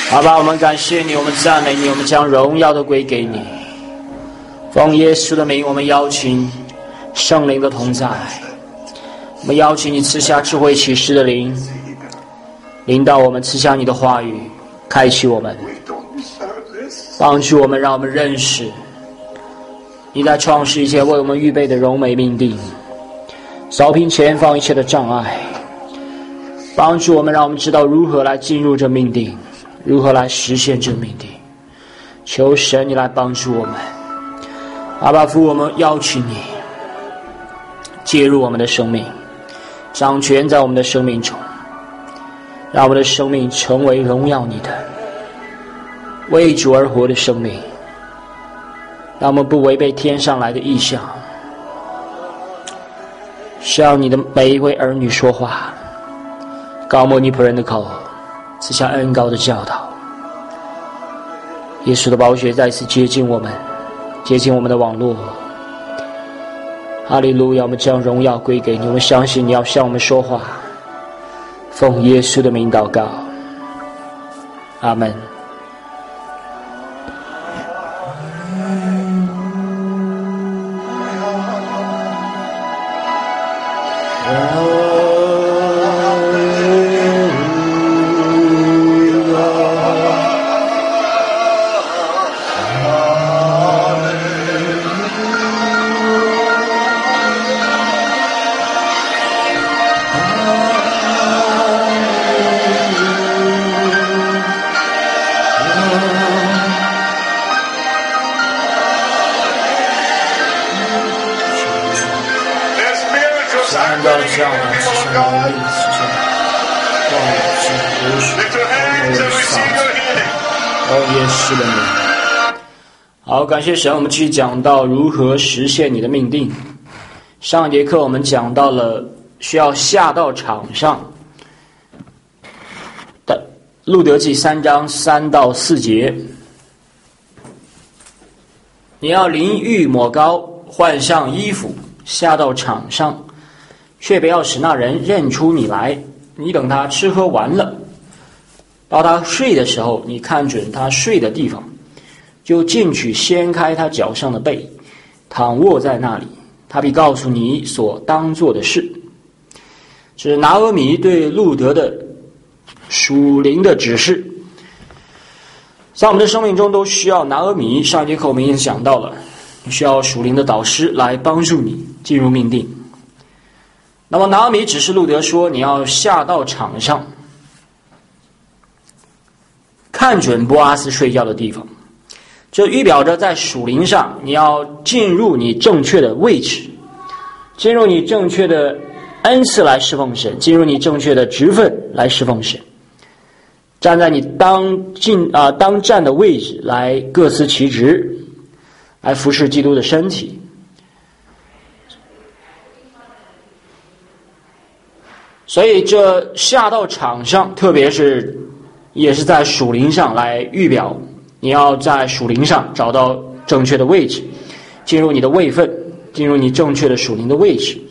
好吧，我们感谢你，我们赞美你，我们将荣耀都归给你。奉耶稣的名，我们邀请圣灵的同在，我们邀请你赐下智慧启示的灵，领导我们，赐下你的话语，开启我们，帮助我们，让我们认识你在创世以前为我们预备的荣美命定，扫平前方一切的障碍，帮助我们，让我们知道如何来进入这命定，如何来实现这命定。求神你来帮助我们，阿爸父，我们邀请你介入我们的生命，掌权在我们的生命中，让我们的生命成为荣耀你的为主而活的生命，让我们不违背天上来的意象，向你的每一位儿女说话，高摩你仆人的口，赐下恩膏的教导。耶稣的宝血再次接近我们，接近我们的网络。哈利路亚，我们将荣耀归给你，我们相信你要向我们说话。奉耶稣的名祷告，阿们。好，感谢神，我们继续讲到如何实现你的命定。上一节课我们讲到了需要下到场上的路得记3章3到4节，你要淋浴抹膏，换上衣服，下到场上，却不要使那人认出你来。你等他吃喝完了，到他睡的时候，你看准他睡的地方，就进去掀开他脚上的被，躺卧在那里，他必告诉你所当做的事。这是拿俄米对路得的属灵的指示。在我们的生命中都需要拿俄米，上一节课我们已经讲到了，需要属灵的导师来帮助你进入命定。那么拿俄米指示路得说，你要下到场上，看准波阿斯睡觉的地方，这预表着在属灵上你要进入你正确的位置，进入你正确的恩赐来侍奉神，进入你正确的职分来侍奉神，站在你当站的位置来各司其职，来服侍基督的身体。所以这下到场上，特别是也是在属灵上来预表你要在属灵上找到正确的位置，进入你的位分，进入你正确的属灵的位置。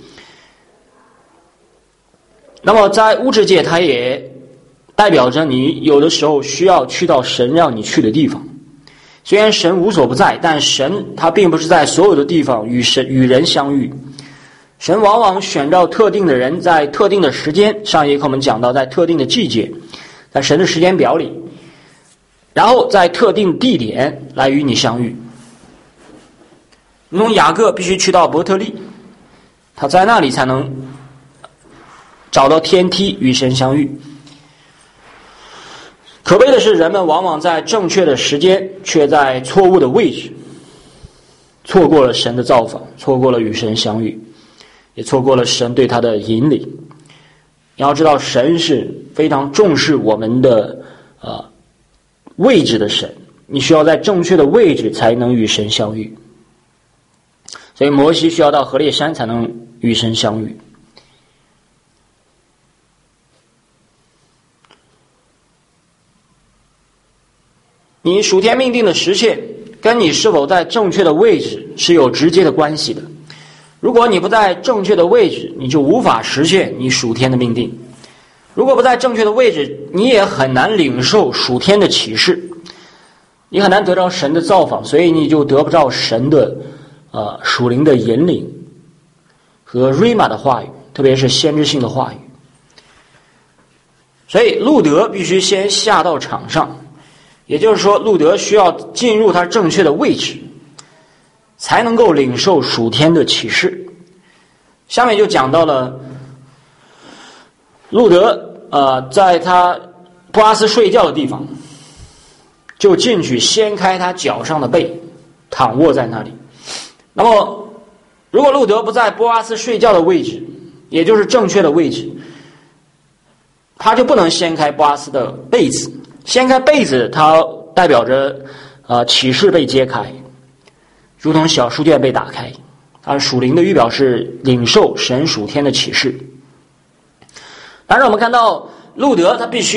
那么在物质界，它也代表着你有的时候需要去到神让你去的地方。虽然神无所不在，但神他并不是在所有的地方与人相遇。神往往选到特定的人，在特定的时间，上一节课我们讲到，在特定的季节，在神的时间表里，然后在特定地点来与你相遇。如同雅各必须去到伯特利，他在那里才能找到天梯与神相遇。可悲的是，人们往往在正确的时间，却在错误的位置，错过了神的造访，错过了与神相遇，也错过了神对他的引领。你要知道，神是非常重视我们的位置的神，你需要在正确的位置才能与神相遇。所以摩西需要到何烈山才能与神相遇。你属天命定的实现跟你是否在正确的位置是有直接的关系的。如果你不在正确的位置，你就无法实现你属天的命定。 如果不在正确的位置，你也很难领受属天的启示，你很难得到神的造访，所以你就得不到神的属灵的引领和瑞玛的话语，特别是先知性的话语。所以路德必须先下到场上，也就是说路德需要进入他正确的位置，才能够领受属天的启示。下面就讲到了路德在他波阿斯睡觉的地方，就进去掀开他脚上的被，躺卧在那里。那么如果路德不在波阿斯睡觉的位置，也就是正确的位置，他就不能掀开波阿斯的被子。掀开被子，它代表着启示被揭开，如同小书卷被打开。它属灵的预表是领受神属天的启示。但是我们看到路德他必须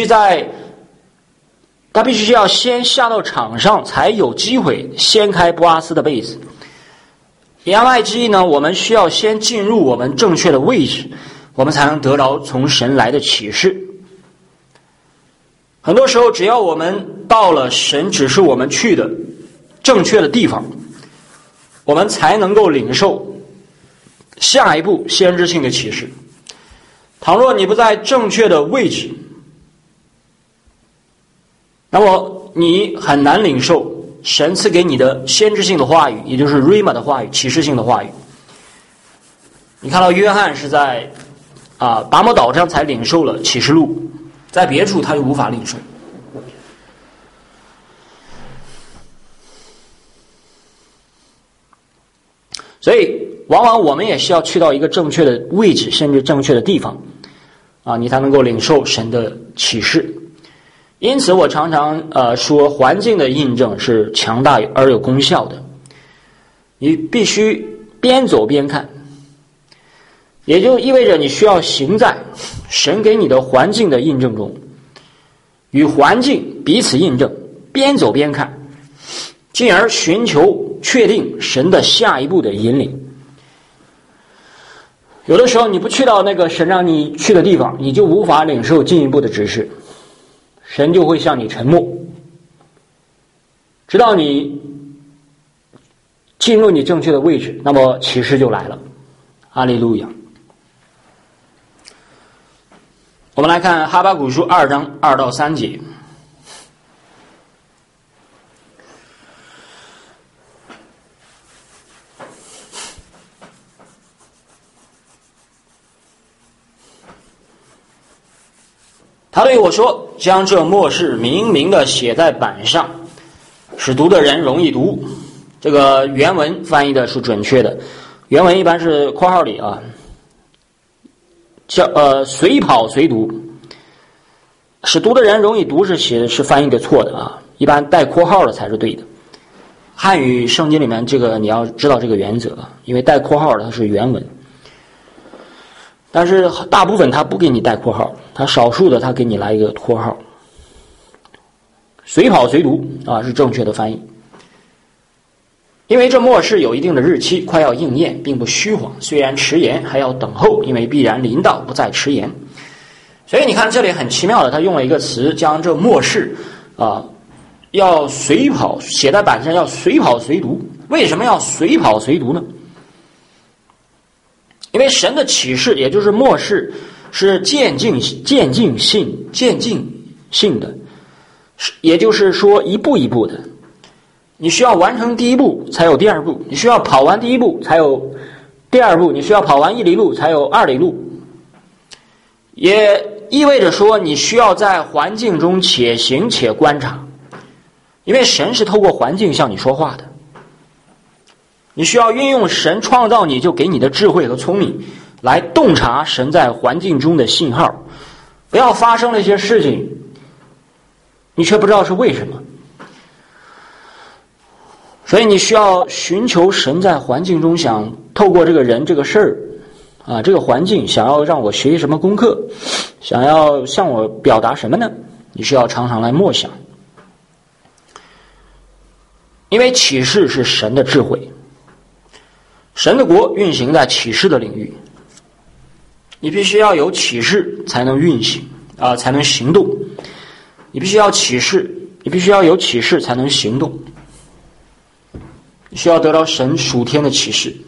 要先下到场上，才有机会掀开波阿斯的被子。言外之意呢，我们需要先进入我们正确的位置，我们才能得到从神来的启示。很多时候只要我们到了神指示我们去的正确的地方，我们才能够领受下一步先知性的启示。倘若你不在正确的位置，那么你很难领受神赐给你的先知性的话语，也就是 Rhema 的话语，启示性的话语。你看到约翰是在拔摩岛上才领受了启示录，在别处他就无法领受。所以往往我们也需要去到一个正确的位置，甚至正确的地方你才能够领受神的启示。因此我常常说环境的印证是强大而有功效的，你必须边走边看，也就意味着你需要行在神给你的环境的印证中，与环境彼此印证，边走边看，进而寻求确定神的下一步的引领。有的时候你不去到那个神让你去的地方，你就无法领受进一步的指示，神就会向你沉默，直到你进入你正确的位置，那么启示就来了。哈利路亚。我们来看哈巴谷书2章2到3节。他对我说，将这末世明明的写在板上，使读的人容易读。这个原文翻译的是准确的，原文一般是括号里随跑随读，使读的人容易读是翻译的错的一般带括号的才是对的。汉语圣经里面这个你要知道这个原则，因为带括号的它是原文，但是大部分它不给你带括号，它少数的它给你来一个括号。随跑随读是正确的翻译。因为这末世有一定的日期，快要应验，并不虚谎，虽然迟延，还要等候，因为必然临到，不再迟延。所以你看这里很奇妙的，他用了一个词，将这末世要随跑，写在板上，要随跑随读。为什么要随跑随读呢？因为神的启示，也就是末世，是渐进性的，也就是说一步一步的。你需要完成第一步才有第二步，你需要跑完第一步才有第二步，你需要跑完1里路才有2里路。也意味着说你需要在环境中且行且观察，因为神是透过环境向你说话的。你需要运用神创造你就给你的智慧和聪明，来洞察神在环境中的信号。不要发生了一些事情，你却不知道是为什么。所以你需要寻求神在环境中想透过这个人这个事儿这个环境想要让我学习什么功课，想要向我表达什么呢？你需要常常来默想，因为启示是神的智慧，神的国运行在启示的领域，你必须要有启示才能运行， 才能行动。你必须要启示，你必须要有启示才能行动。你需要得到神属天的启示。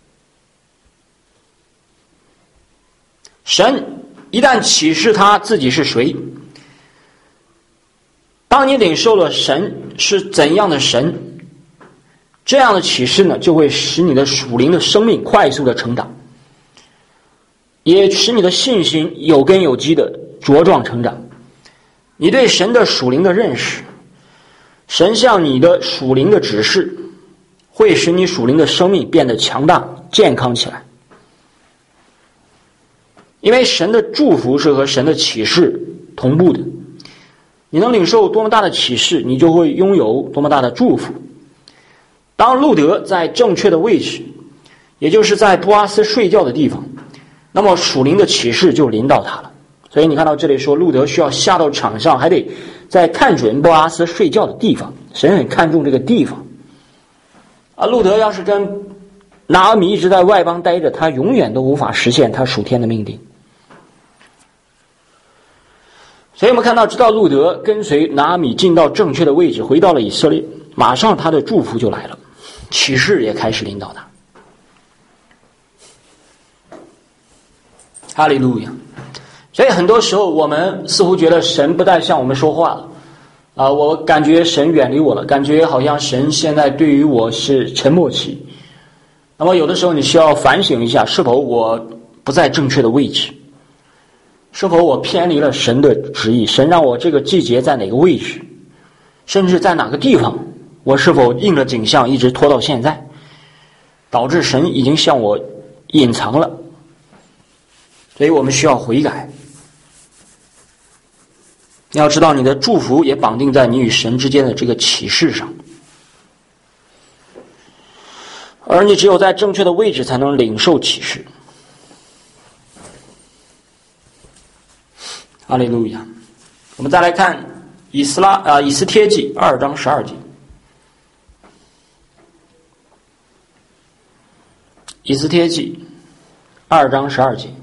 神一旦启示他自己是谁，当你领受了神是怎样的神，这样的启示呢，就会使你的属灵的生命快速的成长，也使你的信心有根有基的茁壮成长。你对神的属灵的认识，神向你的属灵的指示，会使你属灵的生命变得强大健康起来。因为神的祝福是和神的启示同步的，你能领受多么大的启示，你就会拥有多么大的祝福。当路德在正确的位置，也就是在波阿斯睡觉的地方，那么属灵的启示就临到他了。所以你看到这里说，路德需要下到场上，还得在看准波阿斯睡觉的地方，神很看重这个地方。路德要是跟拿俄米一直在外邦待着，他永远都无法实现他属天的命定。所以我们看到，直到路德跟随拿俄米进到正确的位置，回到了以色列，马上他的祝福就来了，启示也开始领导他。哈利路亚！所以很多时候我们似乎觉得神不再向我们说话了，我感觉神远离我了，感觉好像神现在对于我是沉默期。那么有的时候你需要反省一下，是否我不在正确的位置，是否我偏离了神的旨意，神让我这个季节在哪个位置，甚至在哪个地方，我是否应了景象一直拖到现在，导致神已经向我隐藏了。所以我们需要悔改。你要知道，你的祝福也绑定在你与神之间的这个启示上，而你只有在正确的位置才能领受启示。哈利路亚！我们再来看以斯帖记2章12节。以斯帖记2章12节。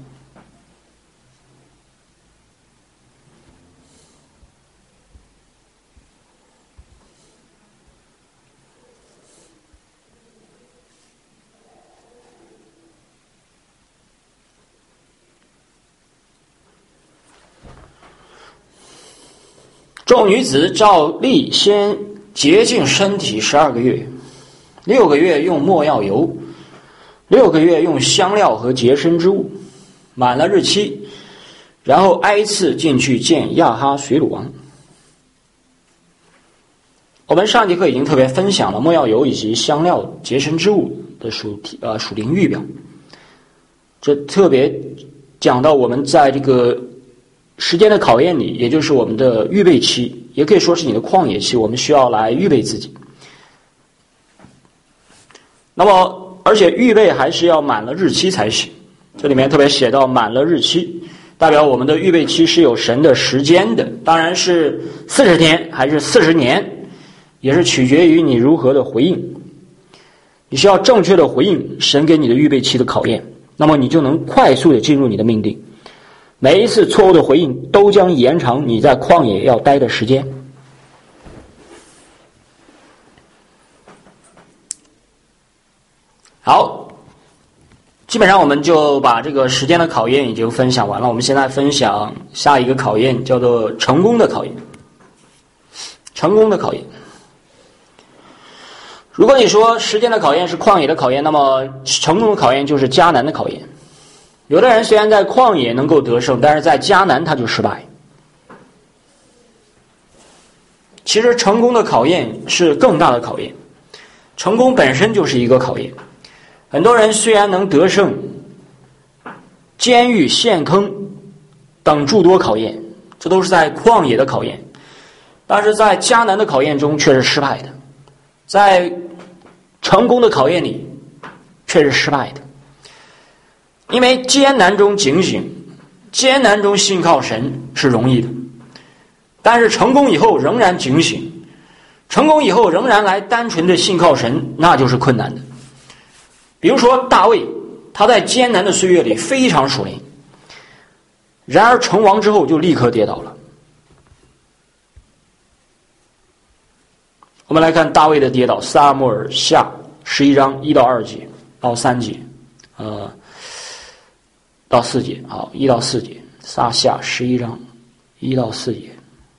众女子照例先洁净身体12个月，6个月用没药油，6个月用香料和洁身之物，满了日期，然后挨次进去见亚哈随鲁王。我们上节课已经特别分享了没药油以及香料洁身之物的属灵预表，这特别讲到我们在这个时间的考验里，也就是我们的预备期，也可以说是你的旷野期，我们需要来预备自己。那么而且预备还是要满了日期才行，这里面特别写到满了日期，代表我们的预备期是有神的时间的，当然是40天还是40年，也是取决于你如何的回应。你需要正确的回应神给你的预备期的考验，那么你就能快速的进入你的命定。每一次错误的回应都将延长你在旷野要待的时间。好，基本上我们就把这个时间的考验已经分享完了，我们现在分享下一个考验，叫做成功的考验。成功的考验。如果你说时间的考验是旷野的考验，那么成功的考验就是迦南的考验。有的人虽然在旷野能够得胜，但是在迦南他就失败。其实成功的考验是更大的考验，成功本身就是一个考验。很多人虽然能得胜监狱、陷坑等诸多考验，这都是在旷野的考验，但是在迦南的考验中却是失败的，在成功的考验里却是失败的。因为艰难中警醒，艰难中信靠神是容易的，但是成功以后仍然警醒，成功以后仍然来单纯的信靠神，那就是困难的。比如说大卫，他在艰难的岁月里非常属灵， 然而成王之后就立刻跌倒了。我们来看大卫的跌倒，撒母耳下11章1到2节到3节，到4节，好，1到4节，撒下11章1到4节。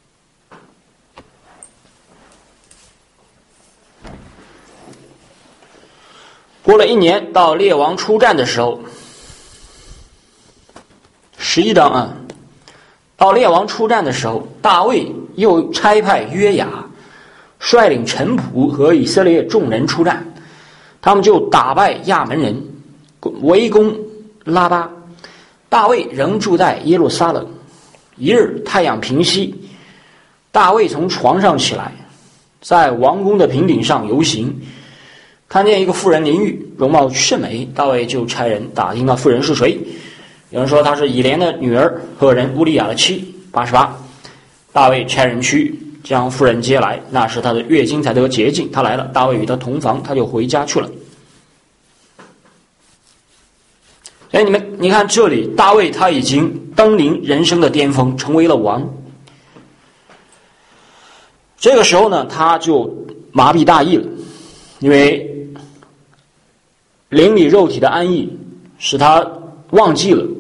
过了1年，到列王出战的时候，11章啊，到列王出战的时候，大卫又差派约雅率领臣仆和以色列众人出战，他们就打败亚门人，围攻拉巴。大卫仍住在耶路撒冷。一日太阳平西，大卫从床上起来，在王宫的平顶上游行，看见一个妇人淋浴，容貌甚美，大卫就差人打听那妇人是谁。有人说她是以莲的女儿，赫人乌利亚的妻。88，大卫差人去将妇人接来，那时她的月经才得洁净。她来了，大卫与她同房，她就回家去了。哎，你看这里，大卫他已经登临人生的巅峰，成为了王。这个时候呢，他就麻痹大意了，因为灵里肉体的安逸使他忘记了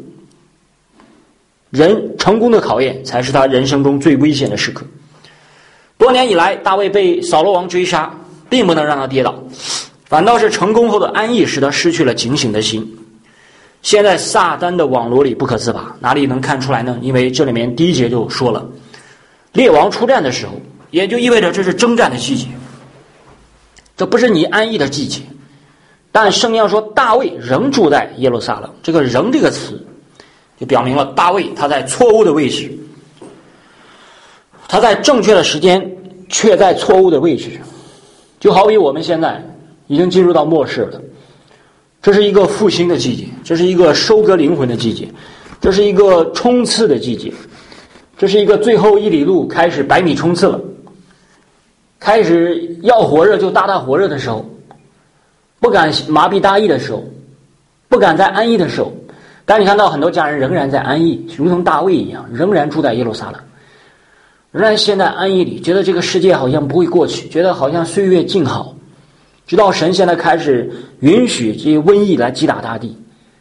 人成功的考验才是他人生中最危险的时刻。多年以来，大卫被扫罗王追杀，并不能让他跌倒，反倒是成功后的安逸使他失去了警醒的心。现在撒旦的网罗里不可自拔，哪里能看出来呢？因为这里面第1节就说了，列王出战的时候，也就意味着这是征战的季节，这不是你安逸的季节。但圣经上说大卫仍住在耶路撒冷，这个仍这个词就表明了大卫他在错误的位置，他在正确的时间却在错误的位置。就好比我们现在已经进入到末世了，这是一个复兴的季节，这是一个收割灵魂的季节，这是一个冲刺的季节，这是一个最后1里路开始100米冲刺了，开始要火热就大大火热的时候，不敢麻痹大意的时候，不敢再安逸的时候。但你看到很多家人仍然在安逸，如同大卫一样，仍然住在耶路撒冷，仍然陷在安逸里，觉得这个世界好像不会过去，觉得好像岁月静好，直到神现在开始允许这些瘟疫来击打大地，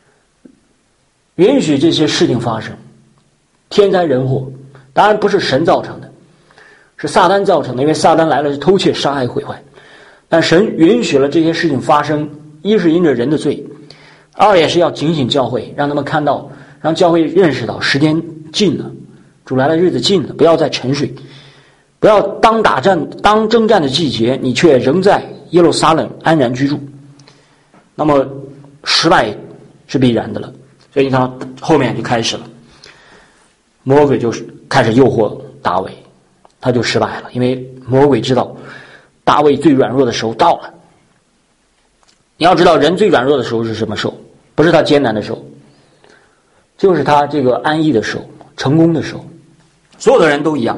允许这些事情发生，天灾人祸，当然不是神造成的，是撒旦造成的，因为撒旦来了是偷窃杀害毁坏。但神允许了这些事情发生，一是因着人的罪，二也是要警醒教会，让他们看到，让教会认识到时间近了，主来的日子近了，不要再沉睡，不要当征战的季节你却仍在耶路撒冷安然居住，那么失败是必然的了。所以你看后面就开始了，魔鬼就开始诱惑大卫，他就失败了，因为魔鬼知道大卫最软弱的时候到了。你要知道人最软弱的时候是什么时候？不是他艰难的时候，就是他这个安逸的时候，成功的时候。所有的人都一样，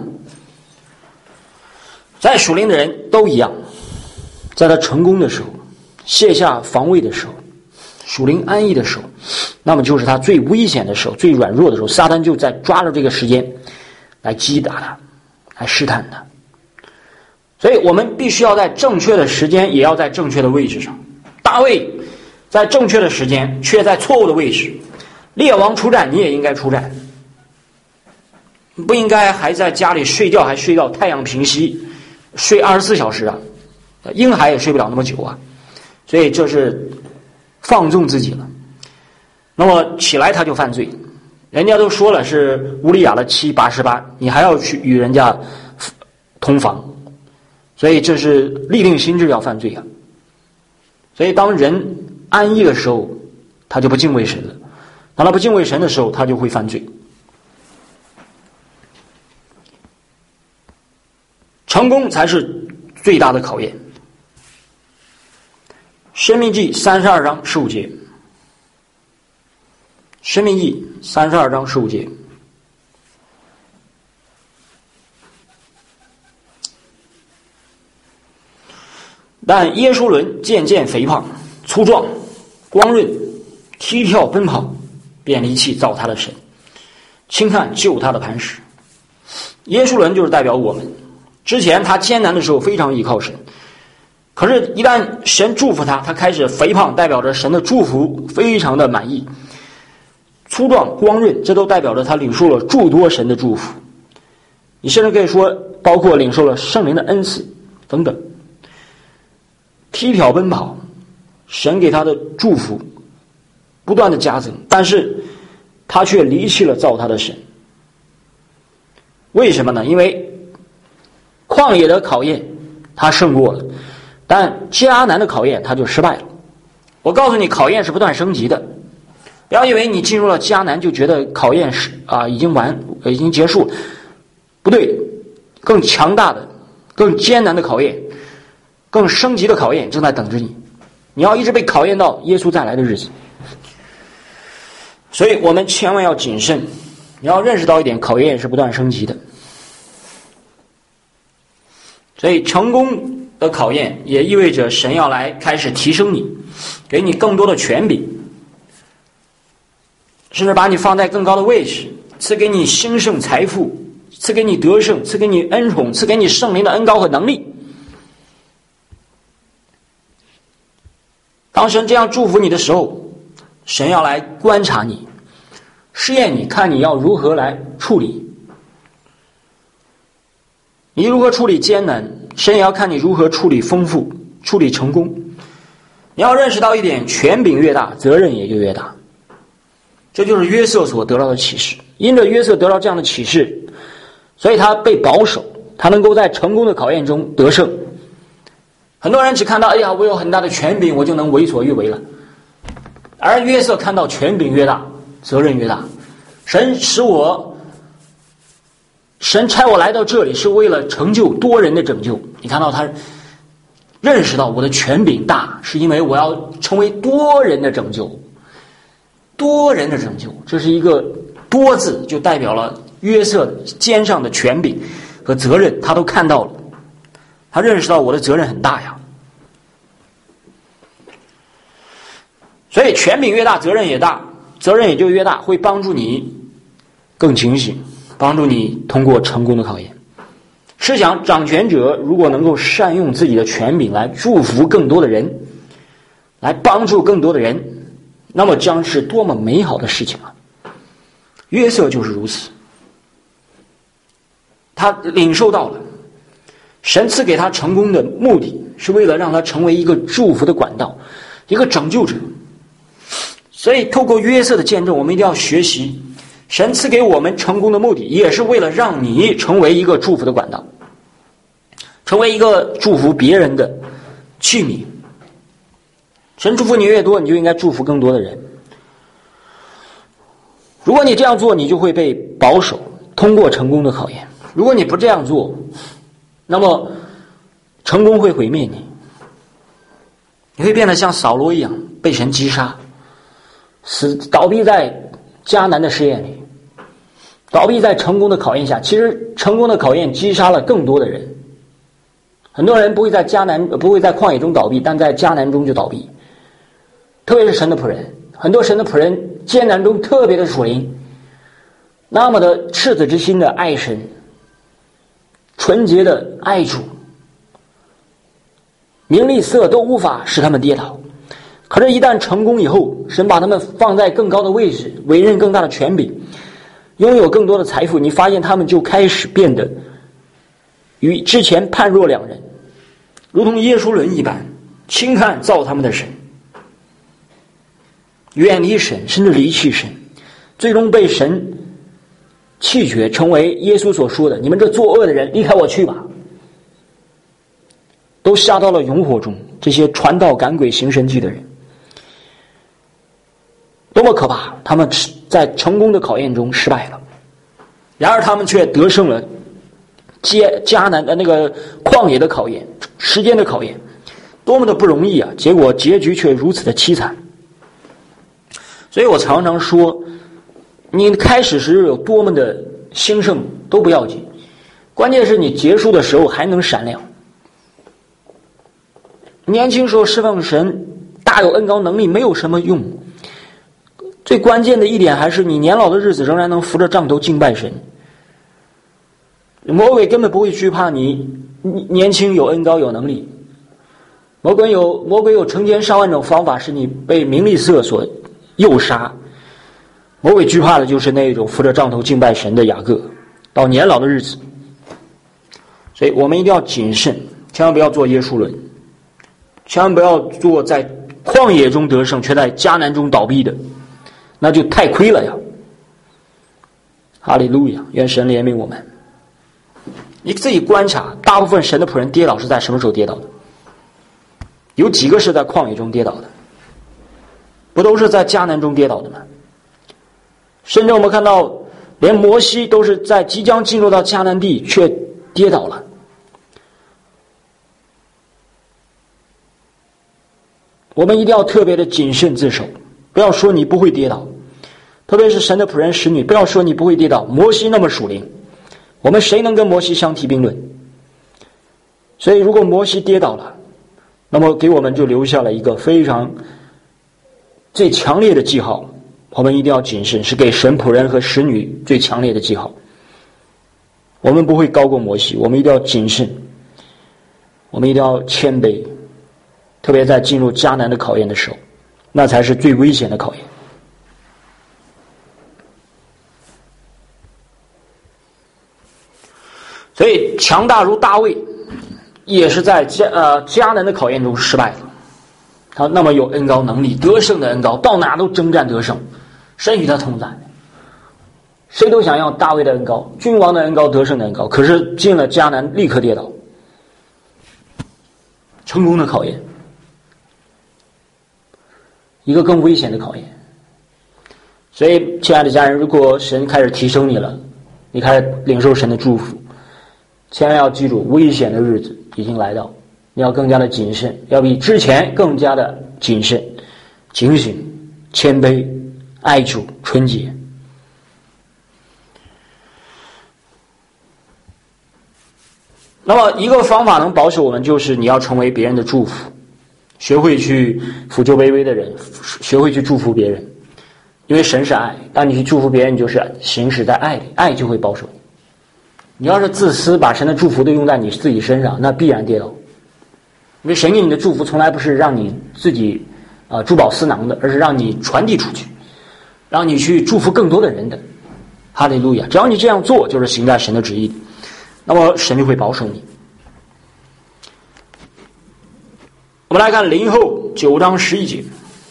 在属灵的人都一样，在他成功的时候，卸下防卫的时候，属灵安逸的时候，那么就是他最危险的时候，最软弱的时候，撒旦就在抓着这个时间来击打他，来试探他。所以我们必须要在正确的时间，也要在正确的位置上。大卫在正确的时间，却在错误的位置。列王出战，你也应该出战，不应该还在家里睡觉，还睡到太阳平西，睡24小时啊，婴孩也睡不了那么久啊，所以这是放纵自己了。那么起来他就犯罪，人家都说了是乌利亚的妻88，你还要去与人家同房，所以这是立定心志要犯罪啊。所以当人安逸的时候，他就不敬畏神了，当他不敬畏神的时候，他就会犯罪。成功才是最大的考验。申命记32章15节，申命记32章15节，但耶书伦渐渐肥胖粗壮光润，踢跳奔跑，便离弃造他的神， 轻看救他的磐石。耶稣伦就是代表我们，之前他艰难的时候非常依靠神，可是一旦神祝福他，他开始肥胖，代表着神的祝福非常的满意。粗壮光润，这都代表着他领受了诸多神的祝福。你甚至可以说包括领受了圣灵的恩赐等等。踢跑奔跑，神给他的祝福不断的加增，但是他却离弃了造他的神。为什么呢？因为旷野的考验他胜过了，但迦南的考验他就失败了。我告诉你，考验是不断升级的，不要以为你进入了迦南就觉得考验是已经结束了，不对，更强大的、更艰难的考验，更升级的考验正在等着你。你要一直被考验到耶稣再来的日子。所以我们千万要谨慎，你要认识到一点，考验是不断升级的。所以成功的考验也意味着神要来开始提升你，给你更多的权柄，甚至把你放在更高的位置，赐给你兴盛财富，赐给你得胜，赐给你恩宠，赐给你圣灵的恩膏和能力。当神这样祝福你的时候，神要来观察你，试验你，看你要如何来处理。你如何处理艰难，神也要看你如何处理丰富，处理成功。你要认识到一点，权柄越大，责任也就越大。这就是约瑟所得到的启示。因着约瑟得到这样的启示，所以他被保守，他能够在成功的考验中得胜。很多人只看到，哎呀，我有很大的权柄，我就能为所欲为了。而约瑟看到权柄越大，责任越大。神差我来到这里是为了成就多人的拯救。你看到他认识到我的权柄大，是因为我要成为多人的拯救。多人的拯救，这是一个多字，就代表了约瑟肩上的权柄和责任，他都看到了。他认识到我的责任很大呀。所以权柄越大，责任也大，责任也就越大，会帮助你更警醒，帮助你通过成功的考验。试想，掌权者如果能够善用自己的权柄来祝福更多的人，来帮助更多的人，那么将是多么美好的事情啊！约瑟就是如此，他领受到了神赐给他成功的目的，是为了让他成为一个祝福的管道，一个拯救者。所以透过约瑟的见证，我们一定要学习，神赐给我们成功的目的，也是为了让你成为一个祝福的管道，成为一个祝福别人的器皿。神祝福你越多，你就应该祝福更多的人。如果你这样做，你就会被保守，通过成功的考验。如果你不这样做，那么成功会毁灭你，你会变得像扫罗一样被神击杀，倒闭在迦南的试验里，倒闭在成功的考验下。其实成功的考验击杀了更多的人。很多人不会在旷野中倒闭，但在迦南中就倒闭。特别是神的仆人，很多神的仆人艰难中特别的属灵，那么的赤子之心的爱神，纯洁的爱主，名利色都无法使他们跌倒。可是一旦成功以后，神把他们放在更高的位置，委任更大的权柄，拥有更多的财富，你发现他们就开始变得与之前判若两人，如同耶稣伦一般，轻看造他们的神，远离神，甚至离弃神，最终被神弃绝，成为耶稣所说的，你们这作恶的人，离开我去吧。都下到了永火中，这些传道赶鬼行神迹的人，多么可怕！他们在成功的考验中失败了，然而他们却得胜了迦南的那个旷野的考验，时间的考验，多么的不容易啊！结果结局却如此的凄惨。所以我常常说，你开始时有多么的兴盛都不要紧，关键是你结束的时候还能闪亮。年轻时候侍奉神，大有恩膏能力没有什么用， 最关键的一点还是你年老的日子仍然能扶着杖头敬拜神。魔鬼根本不会惧怕你年轻有恩膏有能力，魔鬼有成千上万种方法使你被名利色所诱杀。魔鬼惧怕的就是那种扶着杖头敬拜神的雅各，到年老的日子。所以我们一定要谨慎，千万不要做耶稣论，千万不要做在旷野中得胜却在迦南中倒闭的，那就太亏了呀。哈利路亚，愿神怜悯我们。你自己观察，大部分神的仆人跌倒是在什么时候跌倒的？有几个是在旷野中跌倒的？不都是在迦南中跌倒的吗？甚至我们看到连摩西都是在即将进入到迦南地却跌倒了。我们一定要特别的谨慎自守，不要说你不会跌倒，特别是神的仆人使女，不要说你不会跌倒。摩西那么属灵，我们谁能跟摩西相提并论？所以如果摩西跌倒了，那么给我们就留下了一个非常最强烈的记号，我们一定要谨慎，是给神仆人和使女最强烈的记号。我们不会高过摩西，我们一定要谨慎，我们一定要谦卑，特别在进入迦南的考验的时候，那才是最危险的考验。所以强大如大卫也是在迦南的考验中失败的。他那么有恩膏能力，得胜的恩膏，到哪都征战得胜，神与他同在。谁都想要大卫的恩膏，君王的恩膏，得胜的恩膏，可是进了迦南立刻跌倒。成功的考验，一个更危险的考验。所以亲爱的家人，如果神开始提升你了，你开始领受神的祝福，千万要记住，危险的日子已经来到，你要更加的谨慎，要比之前更加的谨慎、警醒、谦卑、爱主、纯洁。那么一个方法能保守我们，就是你要成为别人的祝福，学会去扶救卑微的人，学会去祝福别人。因为神是爱，当你去祝福别人，你就是行使在爱里，爱就会保守你。你要是自私，把神的祝福都用在你自己身上，那必然跌倒。因为神给你的祝福从来不是让你自己珠宝私囊的，而是让你传递出去，让你去祝福更多的人的。哈利路亚！只要你这样做，就是行在神的旨意里，那么神就会保守你。我们来看林后9章11节。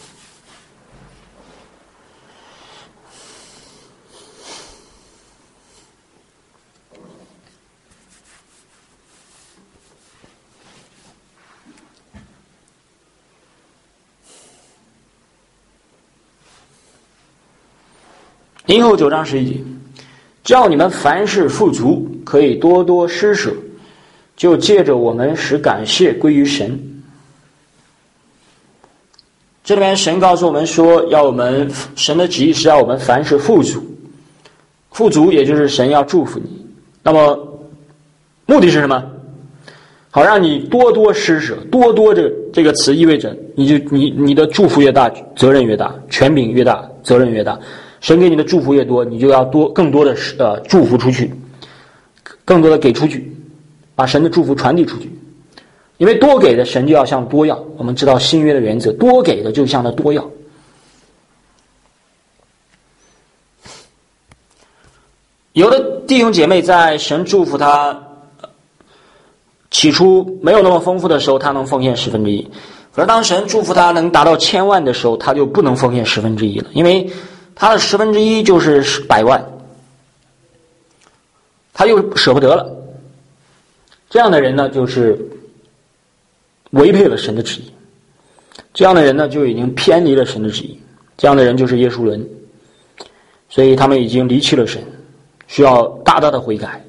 林后9章11节，叫你们凡事富足，可以多多施舍，就借着我们使感谢归于神。这里面神告诉我们说，要我们神的旨意是要我们凡事富足，富足也就是神要祝福你。那么目的是什么？好让你多多施舍，多多这个词意味着你的祝福越大，责任越大，权柄越大，责任越大。神给你的祝福越多，你就要更多的祝福出去，更多的给出去，把神的祝福传递出去。因为多给的神就要向多要，我们知道新约的原则，多给的就向他多要。有的弟兄姐妹在神祝福他起初没有那么丰富的时候，他能奉献1/10，而当神祝福他能达到1000万的时候，他就不能奉献1/10了，因为他的1/10就是100万，他又舍不得了。这样的人呢，就是违背了神的旨意，这样的人呢，就已经偏离了神的旨意，这样的人就是耶稣人，所以他们已经离弃了神，需要大大的悔改。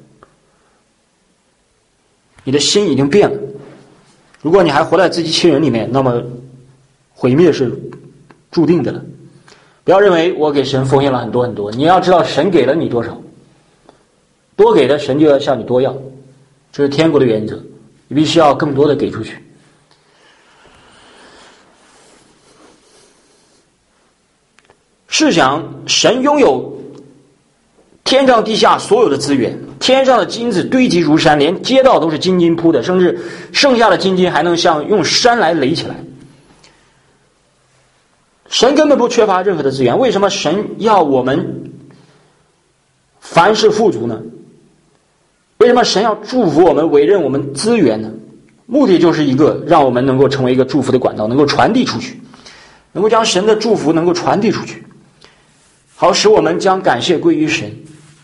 你的心已经变了，如果你还活在自欺欺人里面，那么毁灭是注定的了。不要认为我给神奉献了很多很多，你要知道神给了你多少，多给的神就要向你多要，这是天国的原则，你必须要更多的给出去。 试想，神拥有天上地下所有的资源，天上的金子堆积如山，连街道都是金金铺的，甚至剩下的金金还能像用山来垒起来。神根本不缺乏任何的资源，为什么神要我们凡事富足呢？为什么神要祝福我们，委任我们资源呢？目的就是一个，让我们能够成为一个祝福的管道，能够传递出去，能够将神的祝福能够传递出去，好使我们将感谢归于神。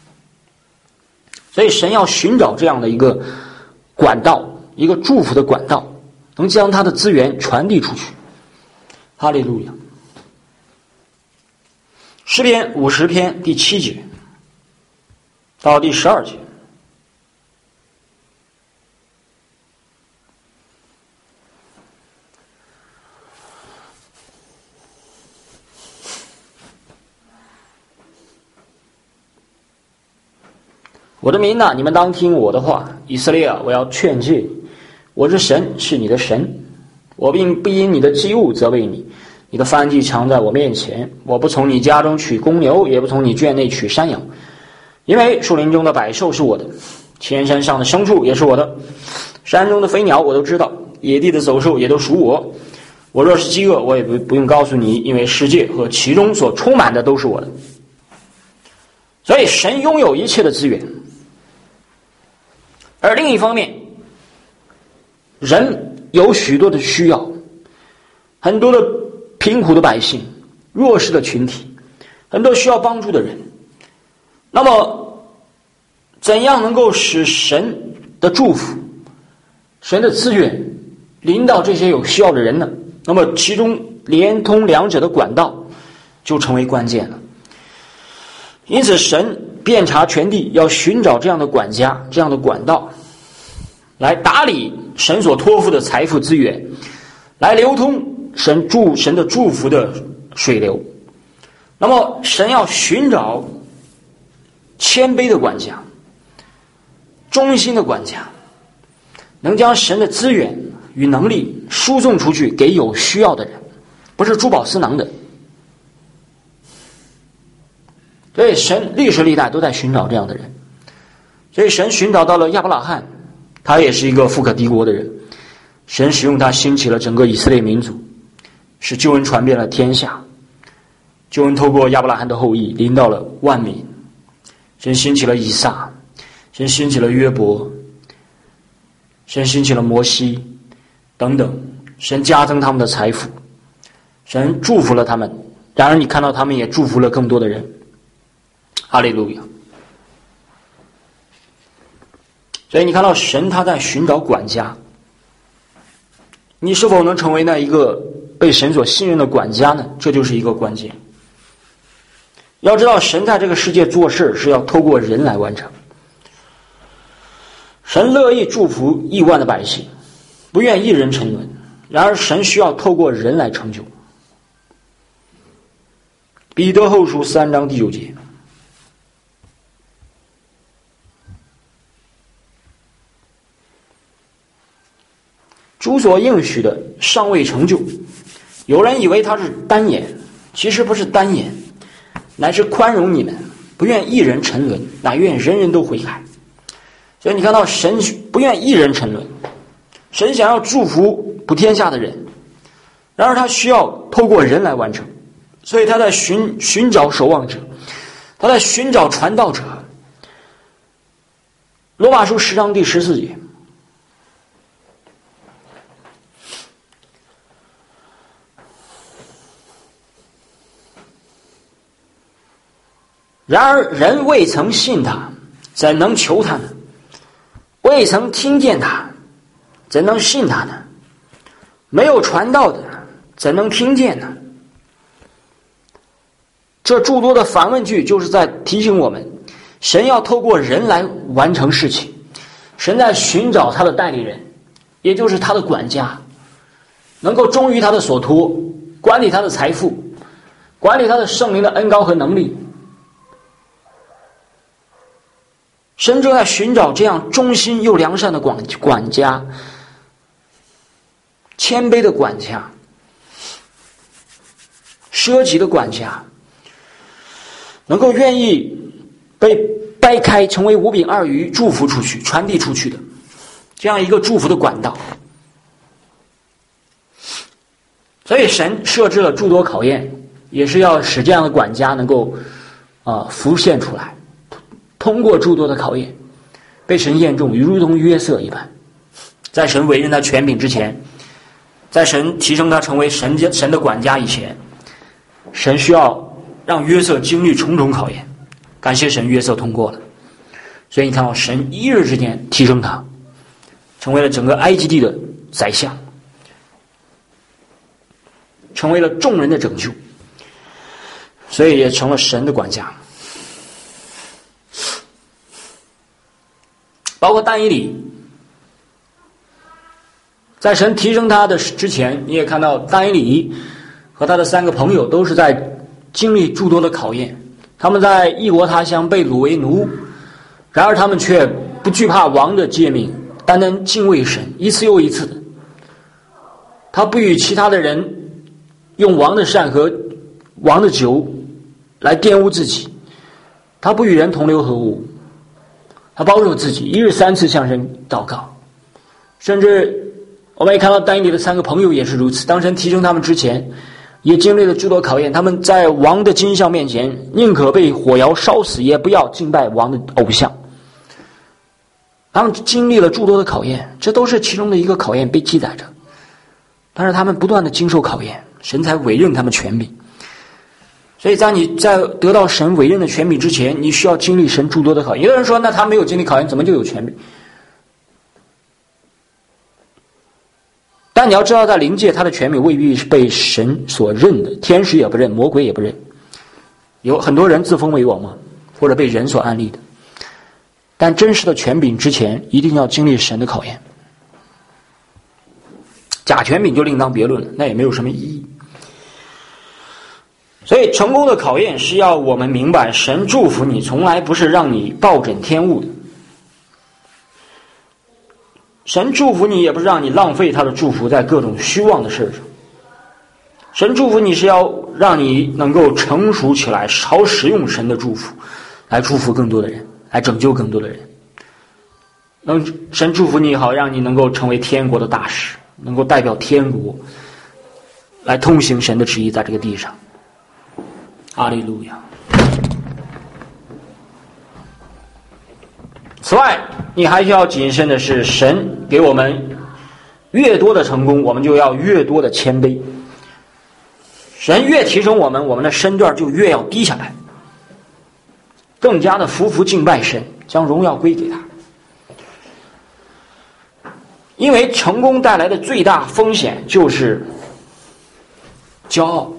所以神要寻找这样的一个管道，一个祝福的管道，能将他的资源传递出去。哈利路亚。诗篇50篇第7节到第12节。我的民哪，你们当听我的话，以色列啊，我要劝诫你，我是神，是你的神，我并不因你的祭物责备你，你的燔祭常在我面前，我不从你家中取公牛，也不从你圈内取山羊，因为树林中的百兽是我的，千山上的牲畜也是我的，山中的飞鸟我都知道，野地的走兽也都属我。我若是饥饿，我也不用告诉你，因为世界和其中所充满的都是我的。所以神拥有一切的资源，而另一方面，人有许多的需要，很多的贫苦的百姓，弱势的群体，很多需要帮助的人。那么怎样能够使神的祝福，神的资源临到这些有需要的人呢？那么其中连通两者的管道就成为关键了。因此神遍察全地，要寻找这样的管家，这样的管道，来打理神所托付的财富资源，来流通神的祝福的水流。那么神要寻找谦卑的管家，忠心的管家，能将神的资源与能力输送出去给有需要的人，不是珠宝私囊的。所以神历史历代都在寻找这样的人，所以神寻找到了亚伯拉罕，他也是一个富可敌国的人，神使用他兴起了整个以色列民族，使救恩传遍了天下，救恩透过亚伯拉罕的后裔临到了万民。神兴起了以撒，神兴起了约伯，神兴起了摩西等等，神加增他们的财富，神祝福了他们，然而你看到他们也祝福了更多的人。哈利路亚。所以你看到神他在寻找管家，你是否能成为那一个被神所信任的管家呢？这就是一个关键。要知道神在这个世界做事是要透过人来完成，神乐意祝福亿万的百姓，不愿一人沉沦，然而神需要透过人来成就。彼得后书3章第9节，主所应许的尚未成就，有人以为他是单言，其实不是单言，乃是宽容你们，不愿一人沉沦，乃愿人人都悔改。所以你看到神不愿一人沉沦，神想要祝福普天下的人，然而他需要透过人来完成，所以他在寻找守望者，他在寻找传道者。罗马书10章第14节，然而人未曾信他，怎能求他呢？未曾听见他，怎能信他呢？没有传道的，怎能听见呢？这诸多的反问句就是在提醒我们，神要透过人来完成事情，神在寻找他的代理人，也就是他的管家，能够忠于他的所托，管理他的财富，管理他的圣灵的恩膏和能力。神正在寻找这样忠心又良善的管家，谦卑的管家，舍己的管家， 能够愿意被掰开，成为五饼二鱼，祝福出去、传递出去的这样一个祝福的管道。所以神设置了诸多考验，也是要使这样的管家能够浮现出来，通过诸多的考验被神验中，如同约瑟一般。在神委任他权柄之前，在神提升他成为神的管家以前，神需要让约瑟经历重重考验。感谢神，约瑟通过了。所以你看到神一日之间提升他，成为了整个埃及地的宰相，成为了众人的拯救，所以也成了神的管家。包括但以理，在神提升他的之前，你也看到但以理和他的3个朋友都是在经历诸多的考验。他们在异国他乡被掳为奴，然而他们却不惧怕王的诫命，单单敬畏神，一次又一次的。他不与其他的人用王的膳和王的酒来玷污自己，他不与人同流合污，他保守自己，一日3次向神祷告。甚至我们也看到但以理的3个朋友也是如此，当神提升他们之前，也经历了诸多考验。他们在王的金像面前，宁可被火窑烧死，也不要敬拜王的偶像。他们经历了诸多的考验，这都是其中的一个考验被记载着。但是他们不断的经受考验，神才委任他们权柄。所以在你在得到神委任的权柄之前，你需要经历神诸多的考验。有的人说，那他没有经历考验，怎么就有权柄？但你要知道，在灵界，他的权柄未必是被神所认的，天使也不认，魔鬼也不认。有很多人自封为王嘛，或者被人所安立的。但真实的权柄之前，一定要经历神的考验。假权柄就另当别论了，那也没有什么意义。所以成功的考验是要我们明白，神祝福你从来不是让你暴殄天物的，神祝福你也不是让你浪费他的祝福在各种虚妄的事上。神祝福你是要让你能够成熟起来，好使用神的祝福来祝福更多的人，来拯救更多的人。神祝福你好，让你能够成为天国的大使，能够代表天国来通行神的旨意在这个地上。哈利路亚。此外，你还需要谨慎的是，神给我们越多的成功，我们就要越多的谦卑。神越提升我们，我们的身段就越要低下来，更加的匍匐敬拜神，将荣耀归给他。因为成功带来的最大风险就是骄傲。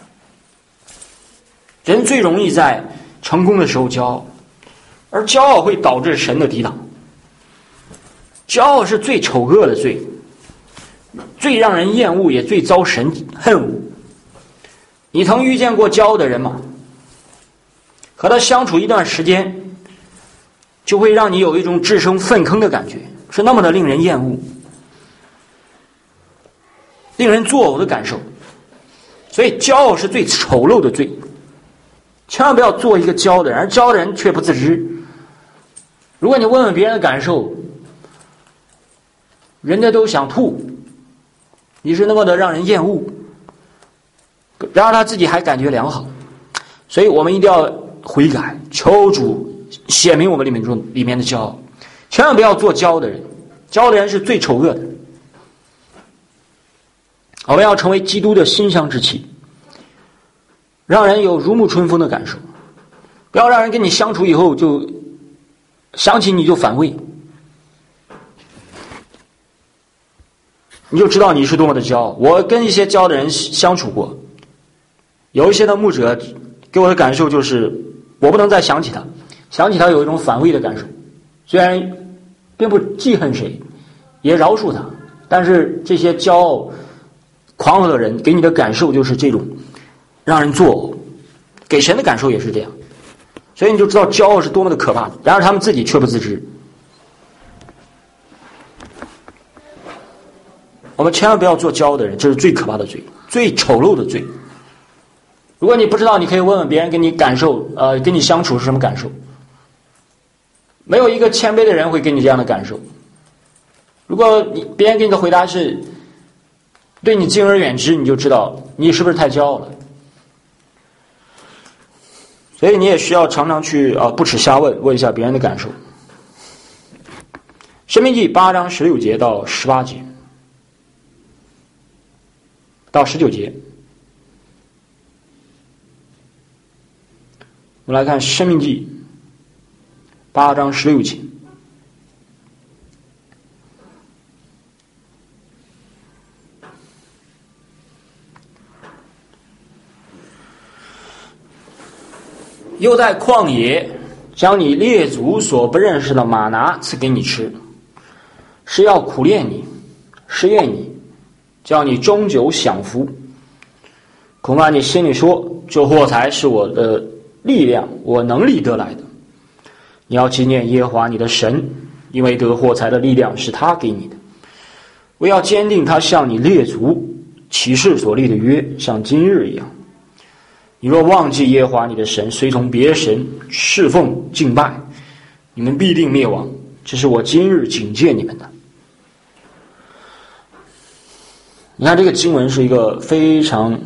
人最容易在成功的时候骄傲，而骄傲会导致神的抵挡。骄傲是最丑恶的罪，最让人厌恶，也最遭神恨恶。你曾遇见过骄傲的人吗？和他相处一段时间，就会让你有一种置身粪坑的感觉，是那么的令人厌恶，令人作呕的感受。所以骄傲是最丑陋的罪，千万不要做一个骄傲的人，而骄傲的人却不自知。如果你问问别人的感受，人家都想吐，你是那么的让人厌恶，然而他自己还感觉良好。所以我们一定要悔改，求主显明我们里面的骄傲，千万不要做骄傲的人。骄傲的人是最丑恶的。我们要成为基督的馨香之气，让人有如沐春风的感受，不要让人跟你相处以后就想起你就反胃，你就知道你是多么的骄傲。我跟一些骄傲的人相处过，有一些的牧者给我的感受就是我不能再想起他，想起他有一种反胃的感受。虽然并不记恨谁，也饶恕他，但是这些骄傲狂傲的人给你的感受就是这种让人作呕，给神的感受也是这样。所以你就知道骄傲是多么的可怕，然而他们自己却不自知。我们千万不要做骄傲的人，这是最可怕的罪，最丑陋的罪。 如果你不知道，你可以问问别人，跟你感受，跟你相处是什么感受。没有一个谦卑的人会给你这样的感受。如果别人给你的回答是对你敬而远之，你就知道你是不是太骄傲了。所以你也需要常常去不耻下问，问一下别人的感受。申命记8章16节到18节到19节，我们来看申命记8章16节。又在旷野将你列祖所不认识的玛拿赐给你吃，是要苦练你，试验你，叫你终久享福。恐怕你心里说，这货财是我的力量，我能力得来的。你要纪念耶和华你的神，因为得货财的力量是他给你的。我要坚定他向你列祖起誓所立的约，像今日一样。你若忘记耶和华你的神，随从别神侍奉敬拜，你们必定灭亡。这是我今日警戒你们的。你看这个经文是一个非常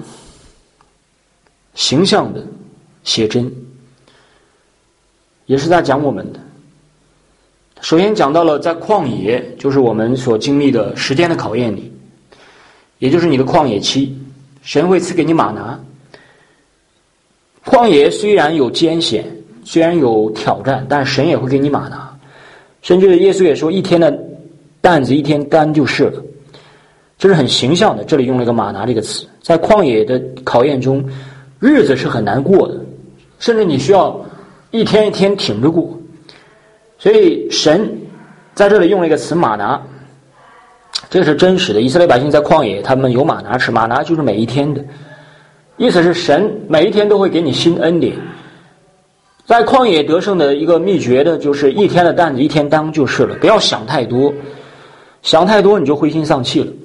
形象的写真，也是在讲我们的。首先讲到了在旷野，就是我们所经历的10天的考验里，也就是你的旷野期，神会赐给你玛拿。旷野虽然有艰险，虽然有挑战，但神也会给你玛拿。甚至耶稣也说，1天的担子1天担就是了。这是很形象的，这里用了一个玛拿这个词。在旷野的考验中，日子是很难过的，甚至你需要一天一天挺着过。所以神在这里用了一个词玛拿，这是真实的。以色列百姓在旷野，他们有玛拿吃，玛拿就是每一天的，意思是神每一天都会给你新恩典。在旷野得胜的一个秘诀的就是1天的担子1天担就是了，不要想太多，想太多你就灰心丧气了。